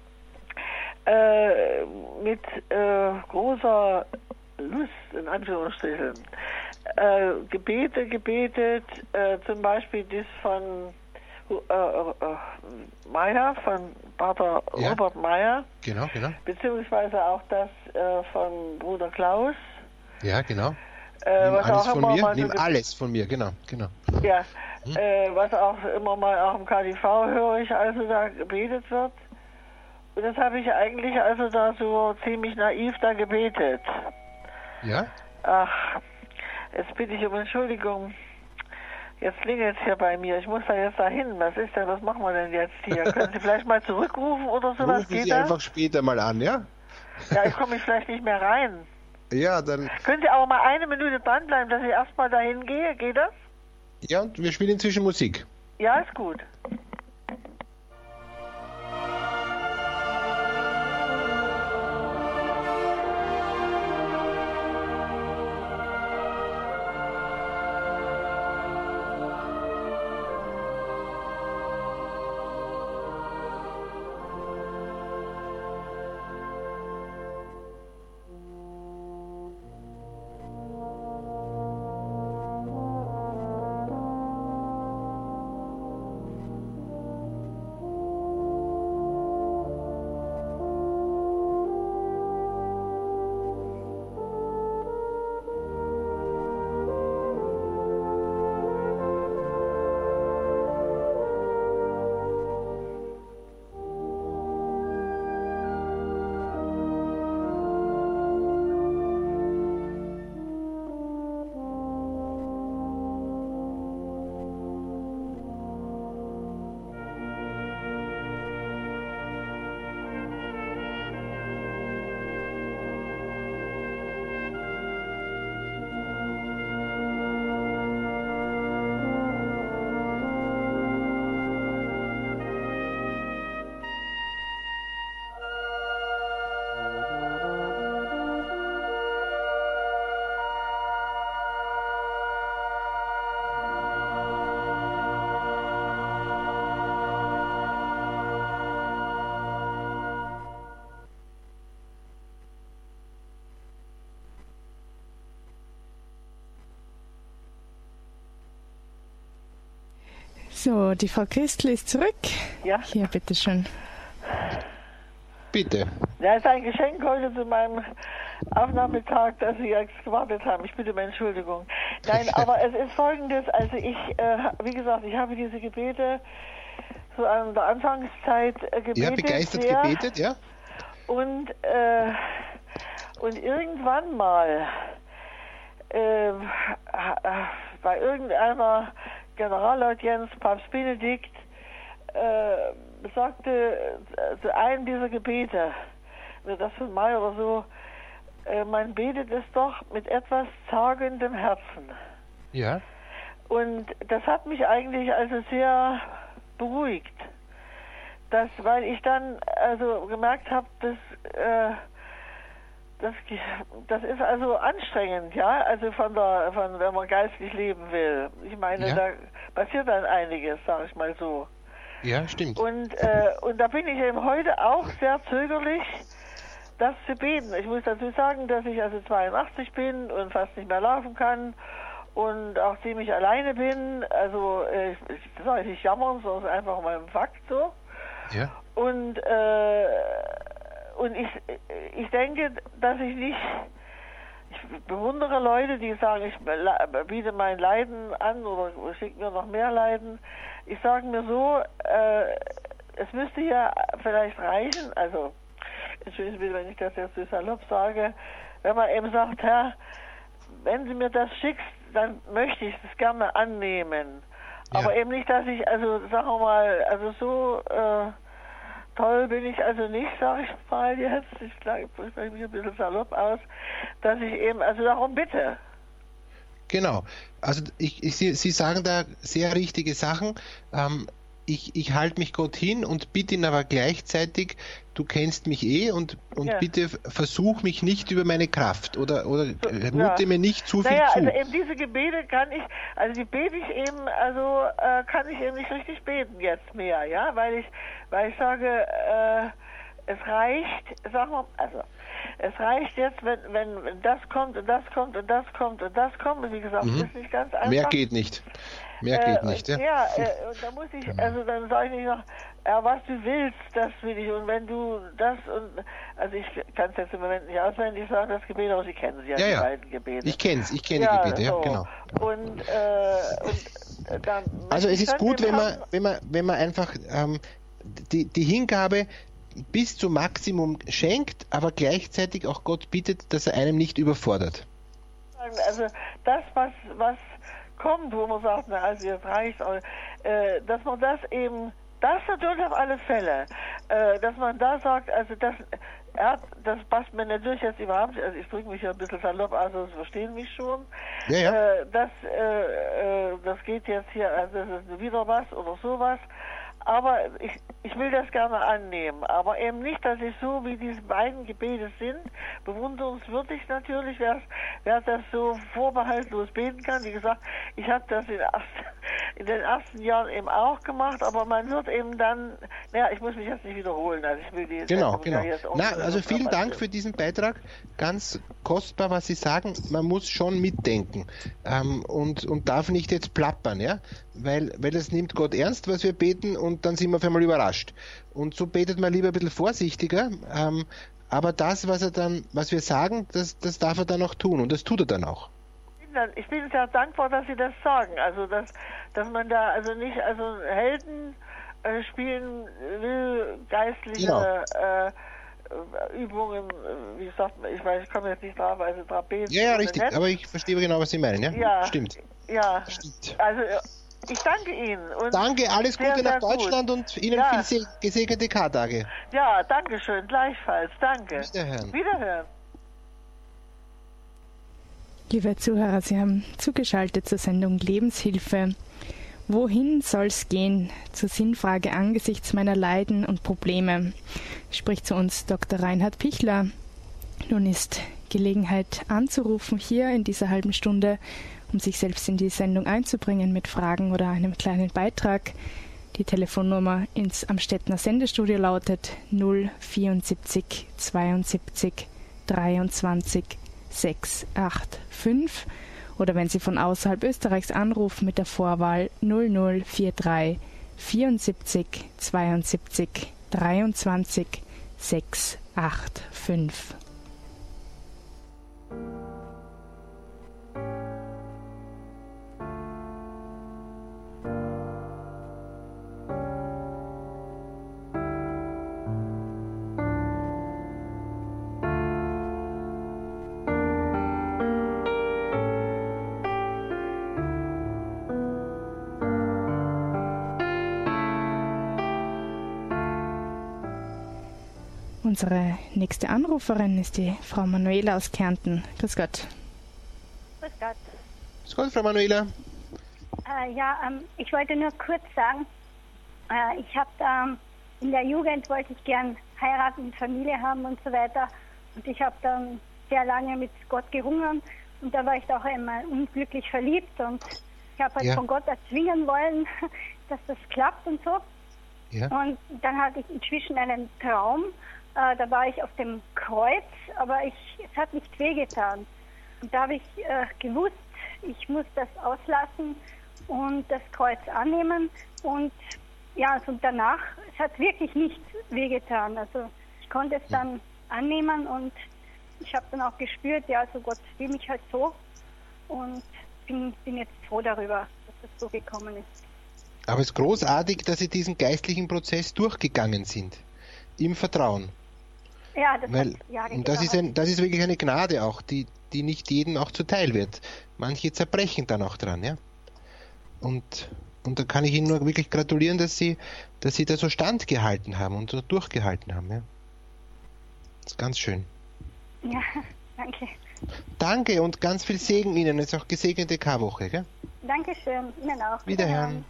S5: äh, mit äh, großer Lust, in Anführungsstrichen, äh, Gebete gebetet, äh, zum Beispiel das von äh, äh, Meyer, von Pater
S3: Ja.
S5: Robert Meyer,
S3: Genau, genau.
S5: beziehungsweise auch das äh, von Bruder Klaus.
S3: Ja, genau.
S5: Äh,
S3: Nimm
S5: was
S3: alles
S5: auch
S3: von
S5: immer
S3: mir,
S5: mal so
S3: nimm
S5: ge-
S3: alles von mir, genau, genau.
S5: Ja,
S3: Hm?
S5: äh, was auch immer mal auch im K D V höre ich, also da gebetet wird. Und das habe ich eigentlich also da so ziemlich naiv da gebetet.
S3: Ja?
S5: Ach, jetzt bitte ich um Entschuldigung. Jetzt klingelt es hier bei mir. Ich muss da jetzt dahin. Was ist denn, was machen wir denn jetzt hier? Können Sie vielleicht mal zurückrufen oder sowas?
S3: Rufen
S5: Geht
S3: Sie
S5: das?
S3: einfach später mal an, ja?
S5: Ja, ich komme vielleicht nicht mehr rein.
S3: Ja, dann.
S5: Können Sie aber mal eine Minute dranbleiben, dass ich erstmal dahin gehe? Geht das?
S3: Ja, und wir spielen inzwischen Musik.
S5: Ja, ist gut.
S2: So, die Frau Christel ist zurück.
S5: Ja.
S2: Hier, bitteschön.
S3: Bitte.
S5: Ja, ist ein Geschenk heute zu meinem Aufnahmetag, dass Sie jetzt gewartet haben. Ich bitte um Entschuldigung. Nein, aber es ist Folgendes. Also ich, äh, wie gesagt, ich habe diese Gebete so an der Anfangszeit äh, gebetet.
S3: Ja, begeistert
S5: sehr.
S3: gebetet, ja?
S5: Und, äh, und irgendwann mal äh, bei irgendeiner Generalaudienz, Papst Benedikt, äh, sagte zu einem dieser Gebete, das von Mai oder so, äh, man betet es doch mit etwas zagendem Herzen.
S3: Ja.
S5: Und das hat mich eigentlich also sehr beruhigt, dass, weil ich dann also gemerkt habe, dass äh, das, das ist also anstrengend, ja, also von der, von, wenn man geistlich leben will. Ich meine,
S3: Ja.
S5: da passiert dann einiges, sage ich mal so.
S3: Ja, stimmt.
S5: Und, äh, und da bin ich eben heute auch sehr zögerlich, das zu beten. Ich muss dazu sagen, dass ich also zweiundachtzig bin und fast nicht mehr laufen kann und auch ziemlich alleine bin. Also, äh, ich soll nicht jammern, sondern einfach mal im Fakt so.
S3: Ja.
S5: Und, äh, und ich, ich denke, dass ich nicht, ich bewundere Leute, die sagen, ich biete mein Leiden an oder schicke mir noch mehr Leiden. Ich sage mir so, äh, es müsste ja vielleicht reichen, also, entschuldigen Sie, wenn ich das jetzt so salopp sage, wenn man eben sagt, Herr, wenn Sie mir das schickst, dann möchte ich es gerne annehmen. Aber
S3: Ja.
S5: eben nicht, dass ich, also sagen wir mal, also so äh, toll bin ich also nicht, sage ich mal jetzt, ich spreche mich ein bisschen salopp aus, dass ich eben, also darum bitte.
S3: Genau. Also ich, ich, Sie, Sie sagen da sehr richtige Sachen. Ähm, ich ich halte mich Gott hin und bitte ihn aber gleichzeitig, du kennst mich eh und, und
S5: Ja.
S3: bitte versuch mich nicht über meine Kraft oder, oder
S5: So,
S3: äh, mute
S5: ja.
S3: mir nicht zu viel
S5: Naja,
S3: zu.
S5: also eben diese Gebete kann ich, also die bete ich eben, also äh, kann ich eben nicht richtig beten jetzt mehr, ja, weil ich, weil ich sage, äh, es reicht, sagen wir, also es reicht jetzt, wenn, wenn wenn das kommt und das kommt und das kommt und das kommt, und wie gesagt,
S3: Mhm.
S5: das ist nicht ganz einfach.
S3: Mehr geht nicht. Mehr
S5: Äh,
S3: geht nicht,
S5: und,
S3: ja.
S5: ja, äh, und da muss ich, also dann sage ich nicht noch, ja, was du willst, das will ich. Und wenn du das und, also ich kann es jetzt im Moment nicht auswendig sagen, das Gebet, aber Sie kennen sie ja,
S3: Ja,
S5: die
S3: ja.
S5: beiden Gebete.
S3: Ich kenn's, ich kenne
S5: ja,
S3: die Gebete, ja,
S5: so.
S3: genau.
S5: Und, äh, und äh, dann
S3: Also
S5: möchte
S3: es
S5: ich
S3: ist
S5: dann
S3: gut,
S5: dem
S3: wenn man,
S5: Herrn-
S3: wenn man, wenn man einfach ähm, die, die Hingabe bis zum Maximum schenkt, aber gleichzeitig auch Gott bittet, dass er einem nicht überfordert.
S5: Also das, was, was kommt, wo man sagt, na, also jetzt reicht, äh, dass man das eben, das natürlich auf alle Fälle, äh, dass man da sagt, also das, er, das passt mir natürlich jetzt überhaupt nicht, also ich drücke mich ja ein bisschen salopp, also das verstehen mich schon.
S3: Ja, ja.
S5: Äh, das, äh, äh, das geht jetzt hier, also das ist wieder was oder sowas. Aber ich, ich will das gerne annehmen. Aber eben nicht, dass ich so, wie diese beiden Gebete sind, bewunderungswürdig natürlich, wer, wer das so vorbehaltlos beten kann. Wie gesagt, ich habe das in, in den ersten Jahren eben auch gemacht, aber man wird eben dann, naja, ich muss mich jetzt nicht wiederholen. Also ich will die
S3: Genau,
S5: Sendung
S3: genau.
S5: ja jetzt auch
S3: Na,
S5: nicht
S3: also vielen
S5: strapazieren.
S3: Dank für diesen Beitrag. Ganz kostbar, was Sie sagen. Man muss schon mitdenken ähm, und, und darf nicht jetzt plappern, ja, weil, weil das nimmt Gott ernst, was wir beten, und dann sind wir auf einmal überrascht. Und so betet man lieber ein bisschen vorsichtiger, ähm, aber das, was er dann, was wir sagen, das, das darf er dann auch tun, und das tut er dann auch.
S5: Ich bin sehr dankbar, dass Sie das sagen. Also dass, dass man da also nicht also Helden äh, spielen will, geistliche
S3: Genau.
S5: äh, Übungen, äh, wie sagt man, ich weiß, ich komme jetzt nicht drauf, also Trapez.
S3: Ja, ja,
S5: oder
S3: richtig.
S5: nicht.
S3: Aber ich verstehe genau, was Sie meinen, ja?
S5: Ja.
S3: Stimmt.
S5: Ja,
S3: Stimmt.
S5: also äh, ich danke Ihnen. Und
S3: Danke, alles
S5: sehr,
S3: Gute nach
S5: sehr gut.
S3: Deutschland und Ihnen
S5: Ja.
S3: viel se- gesegnete Kartage.
S5: Ja, danke schön, gleichfalls, danke.
S3: Wiederhören.
S5: Wiederhören.
S2: Liebe Zuhörer, Sie haben zugeschaltet zur Sendung Lebenshilfe. Wohin soll's gehen? Zur Sinnfrage angesichts meiner Leiden und Probleme spricht zu uns Doktor Reinhard Pichler. Nun ist Gelegenheit anzurufen hier in dieser halben Stunde, um sich selbst in die Sendung einzubringen mit Fragen oder einem kleinen Beitrag. Die Telefonnummer ins Amstettner Sendestudio lautet null vierundsiebzig zweiundsiebzig dreiundzwanzig sechshundertfünfundachtzig, oder wenn Sie von außerhalb Österreichs anrufen mit der Vorwahl null null vier drei vierundsiebzig zweiundsiebzig dreiundzwanzig sechshundertfünfundachtzig. Unsere nächste Anruferin ist die Frau Manuela aus Kärnten. Grüß Gott.
S6: Grüß Gott.
S3: Grüß Gott, Frau Manuela.
S6: Äh, ja, ähm, ich wollte nur kurz sagen, äh, ich habe ähm, in der Jugend wollte ich gern heiraten und Familie haben und so weiter. Und ich habe dann sehr lange mit Gott gerungen und da war ich auch einmal unglücklich verliebt und ich habe halt
S3: Ja.
S6: von Gott erzwingen wollen, dass das klappt und so.
S3: Ja.
S6: Und dann hatte ich inzwischen einen Traum, äh, da war ich auf dem Kreuz, aber ich, es hat nicht wehgetan. Und da habe ich äh, gewusst, ich muss das auslassen und das Kreuz annehmen. Und ja, also danach, es hat wirklich nicht wehgetan. Also ich konnte es dann annehmen und ich habe dann auch gespürt, ja, also Gott will mich halt so. Und bin, bin jetzt froh darüber, dass es so gekommen ist.
S3: Aber es ist großartig, dass Sie diesen geistlichen Prozess durchgegangen sind. Im Vertrauen.
S6: Ja, das
S3: Weil,
S6: hat Jahre
S3: und das ist,
S6: gedauert.
S3: ein, das ist wirklich eine Gnade auch, die, die nicht jedem auch zuteil wird. Manche zerbrechen dann auch dran, ja. Und, und da kann ich Ihnen nur wirklich gratulieren, dass Sie, dass Sie da so standgehalten haben und so durchgehalten haben. Ja. Das ist ganz schön.
S6: Ja, danke.
S3: Danke und ganz viel Segen Ihnen. Es ist auch gesegnete Karwoche. Gell?
S6: Dankeschön, Ihnen auch.
S3: Wiederhören.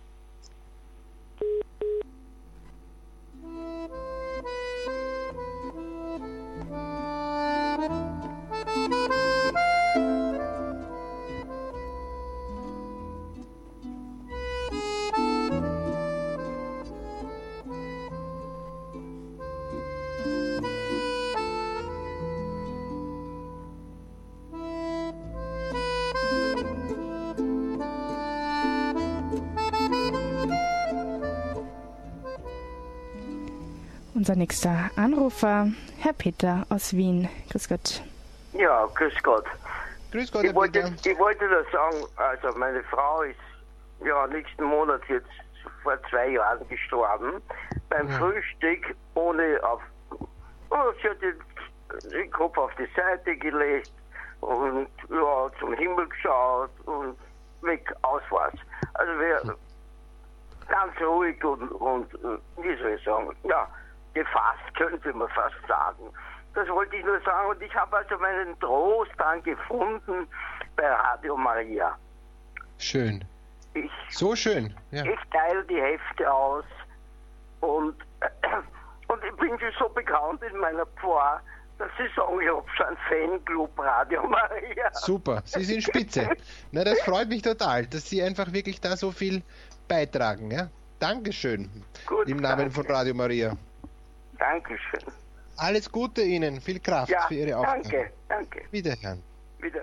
S2: Unser nächster Anrufer, Herr Peter aus Wien. Grüß Gott.
S7: Ja, grüß Gott.
S3: Grüß Gott,
S7: Ich
S3: Herr
S7: wollte,
S3: Peter.
S7: ich wollte nur sagen, also meine Frau ist ja nächsten Monat jetzt vor zwei Jahren gestorben. Beim
S3: Ja.
S7: Frühstück ohne auf. Oh, sie hat den, den Kopf auf die Seite gelegt und ja, zum Himmel geschaut und weg, aus war's. Also wir ganz ruhig und, und wie soll ich sagen, ja, gefasst, könnte man fast sagen. Das wollte ich nur sagen und ich habe also meinen Trost dann gefunden bei Radio Maria.
S3: Schön.
S7: Ich,
S3: So schön. Ja.
S7: ich teile die Hefte aus und, und ich bin schon so bekannt in meiner Pfarr, dass sie sagen, ich habe schon einen Fanclub Radio Maria.
S3: Super, Sie sind spitze. Na, das freut mich total, dass Sie einfach wirklich da so viel beitragen. Ja? Dankeschön.
S7: Gut,
S3: Im Namen
S7: danke.
S3: von Radio Maria.
S7: Dankeschön.
S3: Alles Gute Ihnen, viel Kraft
S7: Ja,
S3: für Ihre Aufgabe.
S7: danke, danke.
S3: Wiederhören.
S7: Wieder.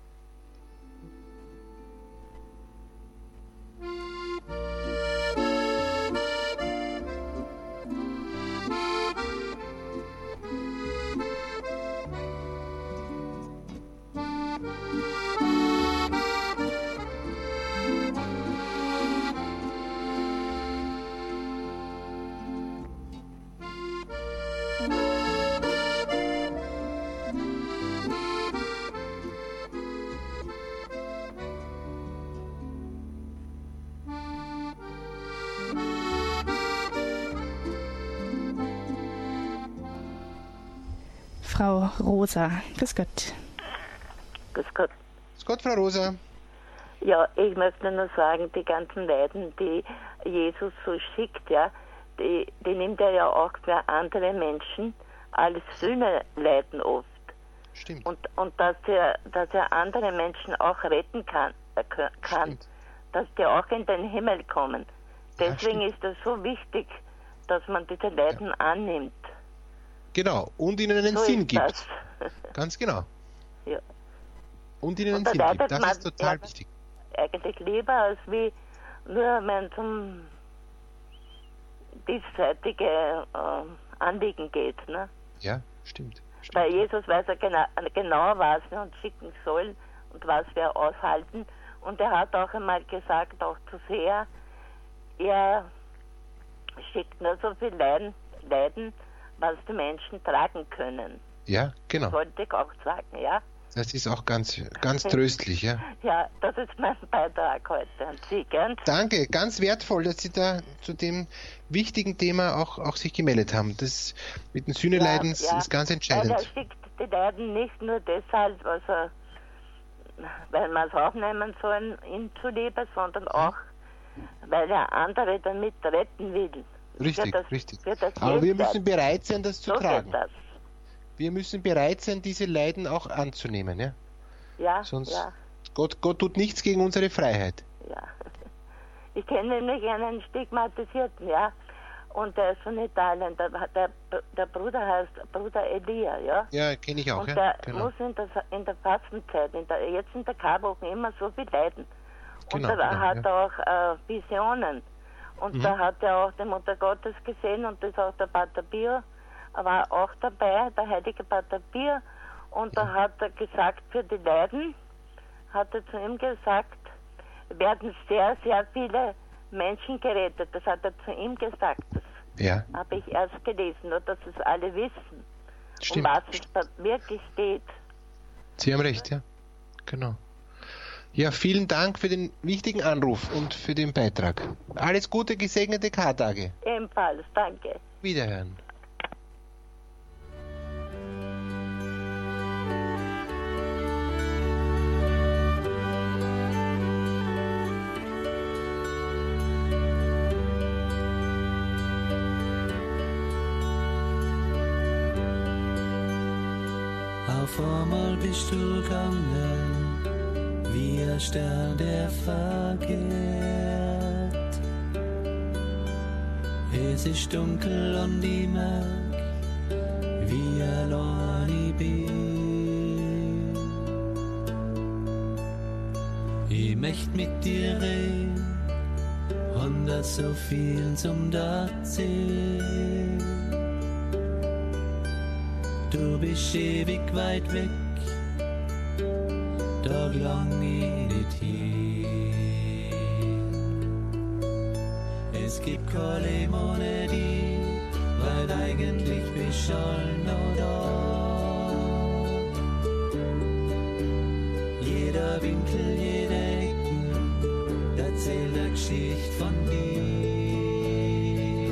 S2: Frau Rosa. Grüß Gott.
S8: Grüß Gott.
S3: Grüß Gott, Frau Rosa.
S8: Ja, ich möchte nur sagen, die ganzen Leiden, die Jesus so schickt, ja, die, die nimmt er ja auch für andere Menschen als Sühneleiden oft.
S3: Stimmt.
S8: Und, und dass, er, dass er andere Menschen auch retten kann, äh, kann
S3: Stimmt.
S8: dass die auch in den Himmel kommen.
S3: Ja,
S8: Deswegen
S3: stimmt.
S8: ist es so wichtig, dass man diese Leiden annimmt.
S3: Genau. Und ihnen einen
S8: So
S3: Sinn
S8: ist
S3: gibt.
S8: das.
S3: Ganz genau.
S8: Ja.
S3: Und ihnen einen
S8: Und da
S3: Sinn gibt.
S8: leidet
S3: Das
S8: man-
S3: ist total
S8: ja,
S3: wichtig.
S8: Eigentlich lieber als wie nur wenn es um diesseitige äh, Anliegen geht. Ne?
S3: Ja, stimmt. stimmt.
S8: Bei Jesus weiß er genau, genau, was wir uns schicken sollen und was wir aushalten. Und er hat auch einmal gesagt, auch zu sehr, er schickt nur so viel Leiden, Leiden, was die Menschen tragen können.
S3: Ja, genau.
S8: Wollte ich auch sagen, ja.
S3: Das ist auch ganz, ganz tröstlich, ja.
S8: Ja, das ist mein Beitrag heute an Sie, gell?
S3: Danke, ganz wertvoll, dass Sie da zu dem wichtigen Thema auch, auch sich gemeldet haben. Das mit den Sühneleiden
S8: Ja, ja.
S3: ist ganz
S8: Weil er
S3: entscheidend.
S8: schickt die Leiden nicht nur deshalb, also, weil wir es aufnehmen sollen, ihm zuliebe, sondern auch, weil er andere damit retten will.
S3: Richtig,
S8: Für das,
S3: richtig.
S8: Für das
S3: Aber wir
S8: Jenseits.
S3: müssen bereit sein, das zu
S8: So
S3: tragen.
S8: geht das.
S3: Wir müssen bereit sein, diese Leiden auch anzunehmen. Ja?
S8: Ja,
S3: Sonst
S8: ja,
S3: Gott, Gott tut nichts gegen unsere Freiheit.
S8: ja. Ich kenne nämlich einen Stigmatisierten, ja, und der ist von Italien. Der, der, der Bruder heißt Bruder Elia, ja.
S3: Ja, kenne ich auch.
S8: Und
S3: Ja?
S8: der
S3: Genau.
S8: muss in der, in der Fastenzeit, in der, jetzt in der Karwoche immer so viel leiden. Und
S3: Genau,
S8: da
S3: genau,
S8: hat
S3: ja.
S8: er auch äh, Visionen. Und
S3: Mhm.
S8: da hat er auch die Mutter Gottes gesehen und das auch der Pater Pio war auch dabei, der heilige Pater Pio. Und da hat er gesagt, für die Leiden, hat er zu ihm gesagt, werden sehr, sehr viele Menschen gerettet. Das hat er zu ihm gesagt. Das
S3: Ja,
S8: habe ich erst gelesen, nur dass es alle wissen,
S3: stimmt.
S8: um was es da wirklich geht.
S3: Sie haben recht, ja. Genau. Ja, vielen Dank für den wichtigen Anruf und für den Beitrag. Alles Gute, gesegnete Kartage.
S8: Ebenfalls, danke.
S3: Wiederhören.
S4: Auf einmal bist du gegangen, wie ein Stern, der vergeht. Es ist dunkel und ich merk, wie allein ich bin. Ich möcht mit dir reden, und das so viel zum erzählen. Du bist ewig weit weg, da lang ich nicht hin. Es gibt keine Leben ohne dich, weil eigentlich bist du all noch da. Jeder Winkel, jede Ecken erzählt eine Geschichte von dir.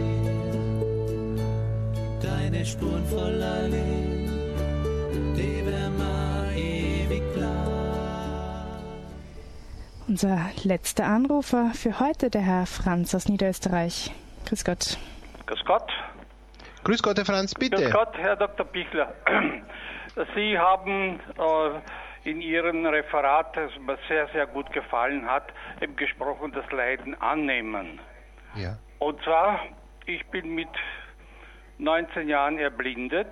S4: Deine Spuren voller Leben, die werden mir ewig lang.
S2: Unser letzter Anrufer für heute, der Herr Franz aus Niederösterreich. Grüß Gott.
S9: Grüß Gott.
S3: Grüß Gott, Herr Franz, bitte.
S9: Grüß Gott, Herr Doktor Pichler. Sie haben äh, in Ihrem Referat, das mir sehr, sehr gut gefallen hat, eben gesprochen, das Leiden annehmen.
S3: Ja.
S9: Und zwar, ich bin mit neunzehn Jahren erblindet.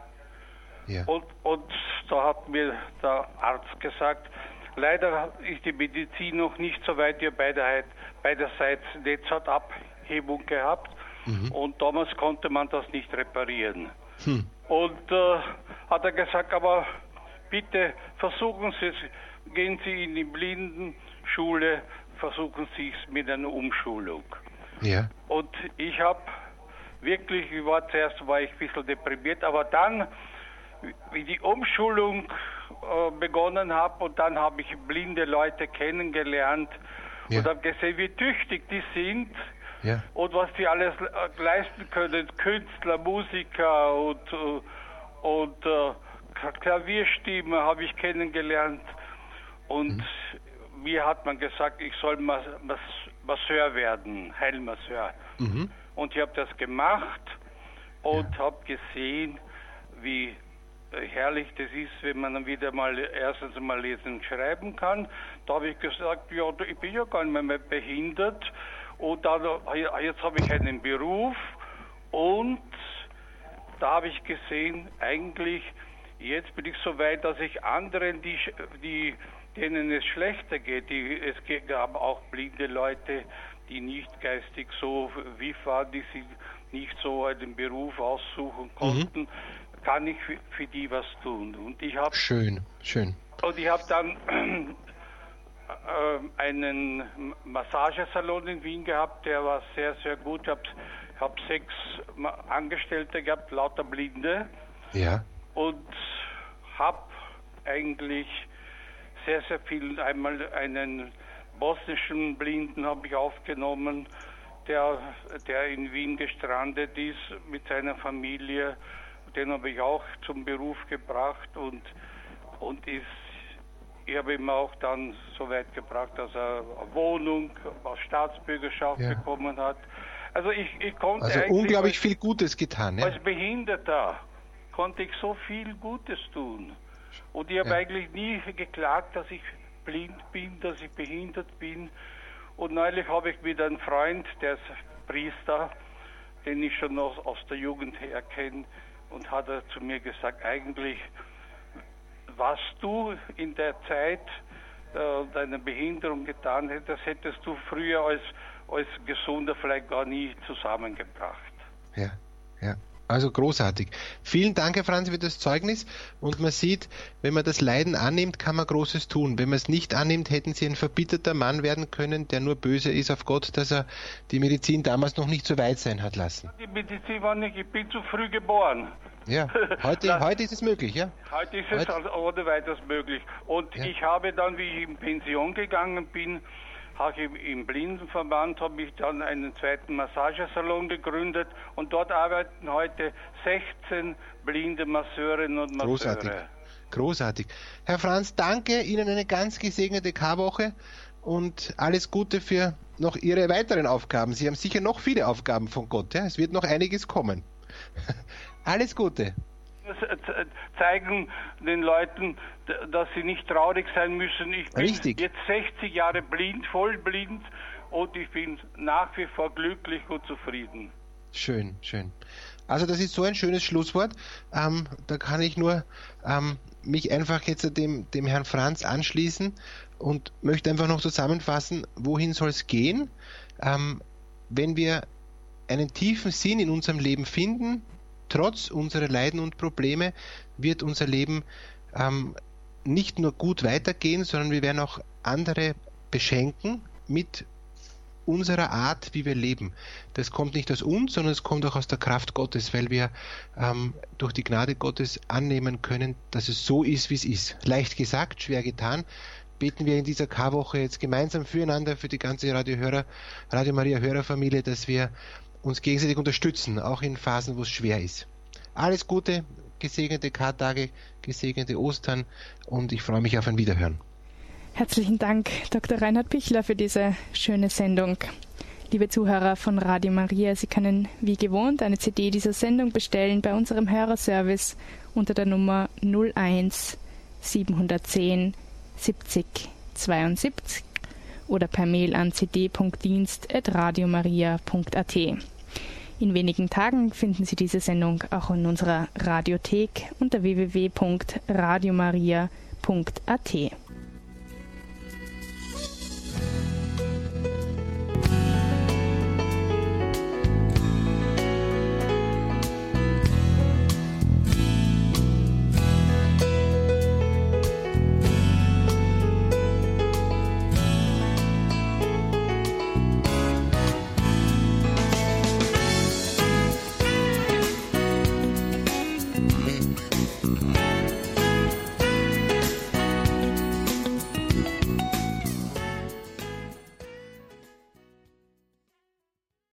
S3: Ja.
S9: Und, und da hat mir der Arzt gesagt, leider ist die Medizin noch nicht so weit, ihr beide, beiderseits Netzhautabhebung gehabt. Mhm. Und damals konnte man das nicht reparieren. Hm. Und äh, hat er gesagt, aber bitte versuchen Sie es, gehen Sie in die Blindenschule, versuchen Sie es mit einer Umschulung.
S3: Ja.
S9: Und ich habe wirklich, ich war zuerst war ich ein bisschen deprimiert, aber dann, wie die Umschulung äh, begonnen habe und dann habe ich blinde Leute kennengelernt, ja, und habe gesehen, wie tüchtig die sind, ja, und was die alles äh, leisten können, Künstler, Musiker und, äh, und äh, Klavierstimme habe ich kennengelernt und mhm. mir hat man gesagt, ich soll Mas Mas Masseur werden, Heilmasseur. Mhm. Und ich habe das gemacht und ja, habe gesehen, wie herrlich das ist, wenn man dann wieder mal erstens mal lesen und schreiben kann. Da habe ich gesagt, ja, ich bin ja gar nicht mehr behindert. Und dann, jetzt habe ich einen Beruf und da habe ich gesehen, eigentlich, jetzt bin ich so weit, dass ich anderen, die, die, denen es schlechter geht, die, es gab auch blinde Leute, die nicht geistig so wie waren, die sich nicht so einen Beruf aussuchen konnten, mhm, kann ich für, für die was tun. Und ich habe
S3: schön, schön.
S9: Und ich habe dann äh, einen Massagesalon in Wien gehabt, der war sehr, sehr gut. Ich habe hab sechs Angestellte gehabt, lauter Blinde.
S3: Ja.
S9: Und habe eigentlich sehr, sehr viel, einmal einen bosnischen Blinden habe ich aufgenommen, der, der in Wien gestrandet ist mit seiner Familie. Den habe ich auch zum Beruf gebracht und, und ist, ich habe ihn auch dann so weit gebracht, dass er eine Wohnung aus Staatsbürgerschaft ja bekommen hat. Also ich, ich konnte
S3: also
S9: eigentlich
S3: unglaublich
S9: als,
S3: viel Gutes getan. Ja?
S9: Als Behinderter konnte ich so viel Gutes tun. Und ich habe ja eigentlich nie geklagt, dass ich blind bin, dass ich behindert bin. Und neulich habe ich mit einem Freund, der ist Priester, den ich schon noch aus der Jugend her kenne, und hat er zu mir gesagt, eigentlich, was du in der Zeit äh, deiner Behinderung getan hättest, hättest du früher als, als Gesunder vielleicht gar nie zusammengebracht.
S3: Ja, ja. Also großartig. Vielen Dank, Herr Franz, für das Zeugnis. Und man sieht, wenn man das Leiden annimmt, kann man Großes tun. Wenn man es nicht annimmt, hätten Sie ein verbitterter Mann werden können, der nur böse ist auf Gott, dass er die Medizin damals noch nicht so weit sein hat lassen.
S9: Die Medizin war nicht, ich bin zu früh geboren.
S3: Ja, heute,
S9: das,
S3: heute ist es möglich, ja?
S9: Heute ist es also ohne weiteres möglich. Und ja. ich habe dann, wie ich in Pension gegangen bin, habe ich im Blindenverband, habe ich dann einen zweiten Massagesalon gegründet und dort arbeiten heute sechzehn blinde Masseurinnen und Masseure.
S3: Großartig, großartig. Herr Franz, danke Ihnen, eine ganz gesegnete Karwoche und alles Gute für noch Ihre weiteren Aufgaben. Sie haben sicher noch viele Aufgaben von Gott, ja? Es wird noch einiges kommen. Alles Gute.
S9: Zeigen den Leuten, dass sie nicht traurig sein müssen. Ich bin
S3: Richtig.
S9: jetzt sechzig Jahre blind, voll blind und ich bin nach wie vor glücklich und zufrieden.
S3: Schön, schön. Also das ist so ein schönes Schlusswort. Ähm, da kann ich nur ähm, mich einfach jetzt dem, dem Herrn Franz anschließen und möchte einfach noch zusammenfassen, wohin soll es gehen, ähm, wenn wir einen tiefen Sinn in unserem Leben finden. Trotz unserer Leiden und Probleme wird unser Leben ähm, nicht nur gut weitergehen, sondern wir werden auch andere beschenken mit unserer Art, wie wir leben. Das kommt nicht aus uns, sondern es kommt auch aus der Kraft Gottes, weil wir ähm, durch die Gnade Gottes annehmen können, dass es so ist, wie es ist. Leicht gesagt, schwer getan. Beten wir in dieser Karwoche jetzt gemeinsam füreinander, für die ganze Radio-Hörer, Radio Maria Hörerfamilie, dass wir uns gegenseitig unterstützen, auch in Phasen, wo es schwer ist. Alles Gute, gesegnete Kartage, gesegnete Ostern und ich freue mich auf ein Wiederhören.
S2: Herzlichen Dank, Doktor Reinhard Pichler, für diese schöne Sendung. Liebe Zuhörer von Radio Maria, Sie können wie gewohnt eine C D dieser Sendung bestellen bei unserem Hörerservice unter der Nummer null eins siebenhundertzehn siebzig zweiundsiebzig oder per Mail an c d punkt dienst at radiomaria punkt a t. In wenigen Tagen finden Sie diese Sendung auch in unserer Radiothek unter w w w punkt radiomaria punkt a t.